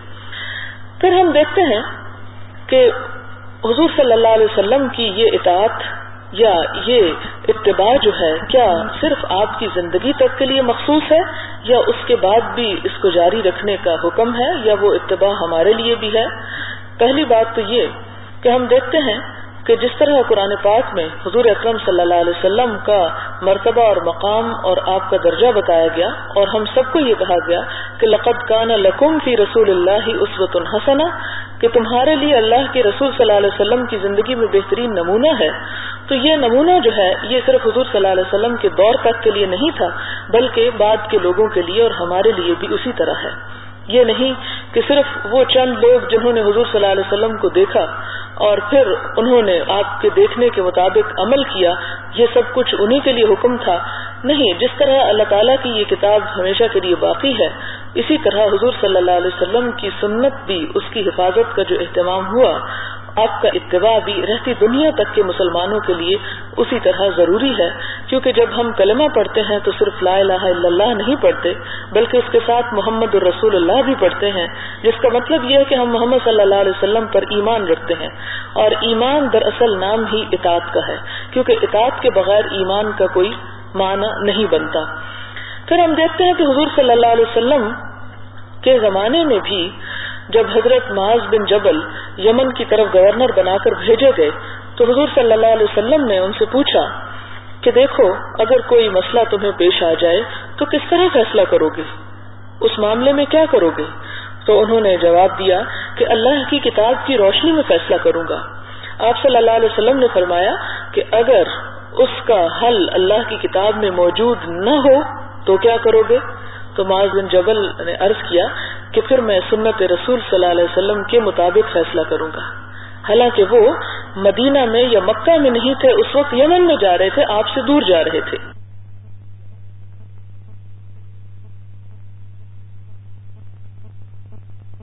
پھر ہم دیکھتے ہیں کہ حضور صلی اللہ علیہ وسلم کی یہ اطاعت یا یہ اتباع جو ہے، کیا صرف آپ کی زندگی تک کے لیے مخصوص ہے یا اس کے بعد بھی اس کو جاری رکھنے کا حکم ہے، یا وہ اتباع ہمارے لیے بھی ہے؟ پہلی بات تو یہ کہ ہم دیکھتے ہیں کہ جس طرح قرآن پاک میں حضور اکرم صلی اللہ علیہ وسلم کا مرتبہ اور مقام اور آپ کا درجہ بتایا گیا، اور ہم سب کو یہ کہا گیا کہ لقد کان لکم فی رسول اللہ اسوۃ حسنہ، کہ تمہارے لیے اللہ کے رسول صلی اللہ علیہ وسلم کی زندگی میں بہترین نمونہ ہے، تو یہ نمونہ جو ہے یہ صرف حضور صلی اللہ علیہ وسلم کے دور تک کے لیے نہیں تھا، بلکہ بعد کے لوگوں کے لیے اور ہمارے لیے بھی اسی طرح ہے۔ یہ نہیں کہ صرف وہ چند لوگ جنہوں نے حضور صلی اللہ علیہ وسلم کو دیکھا اور پھر انہوں نے آپ کے دیکھنے کے مطابق عمل کیا، یہ سب کچھ انہی کے لیے حکم تھا، نہیں۔ جس طرح اللہ تعالیٰ کی یہ کتاب ہمیشہ کے لیے باقی ہے، اسی طرح حضور صلی اللہ علیہ وسلم کی سنت بھی، اس کی حفاظت کا جو اہتمام ہوا، آپ کا اتباع بھی رہتی دنیا تک کے مسلمانوں کے لیے اسی طرح ضروری ہے، کیونکہ جب ہم کلمہ پڑھتے ہیں تو صرف لا الہ الا اللہ نہیں پڑھتے، بلکہ اس کے ساتھ محمد الرسول اللہ بھی پڑھتے ہیں، جس کا مطلب یہ ہے کہ ہم محمد صلی اللہ علیہ وسلم پر ایمان رکھتے ہیں، اور ایمان دراصل نام ہی اطاعت کا ہے، کیونکہ اطاعت کے بغیر ایمان کا کوئی معنی نہیں بنتا۔ پھر ہم دیکھتے ہیں کہ حضور صلی اللہ علیہ وسلم کے زمانے میں بھی جب حضرت معاذ بن جبل یمن کی طرف گورنر بنا کر بھیجے گئے تو حضور صلی اللہ علیہ وسلم نے ان سے پوچھا کہ دیکھو اگر کوئی مسئلہ تمہیں پیش آ جائے تو کس طرح فیصلہ کرو گے، اس معاملے میں کیا کرو گے؟ تو انہوں نے جواب دیا کہ اللہ کی کتاب کی روشنی میں فیصلہ کروں گا۔ آپ صلی اللہ علیہ وسلم نے فرمایا کہ اگر اس کا حل اللہ کی کتاب میں موجود نہ ہو تو کیا کرو گے؟ تو معاذ بن جبل نے عرض کیا کہ پھر میں سنت رسول صلی اللہ علیہ وسلم کے مطابق فیصلہ کروں گا۔ حالانکہ وہ مدینہ میں یا مکہ میں نہیں تھے، اس وقت یمن میں جا رہے تھے، آپ سے دور جا رہے تھے۔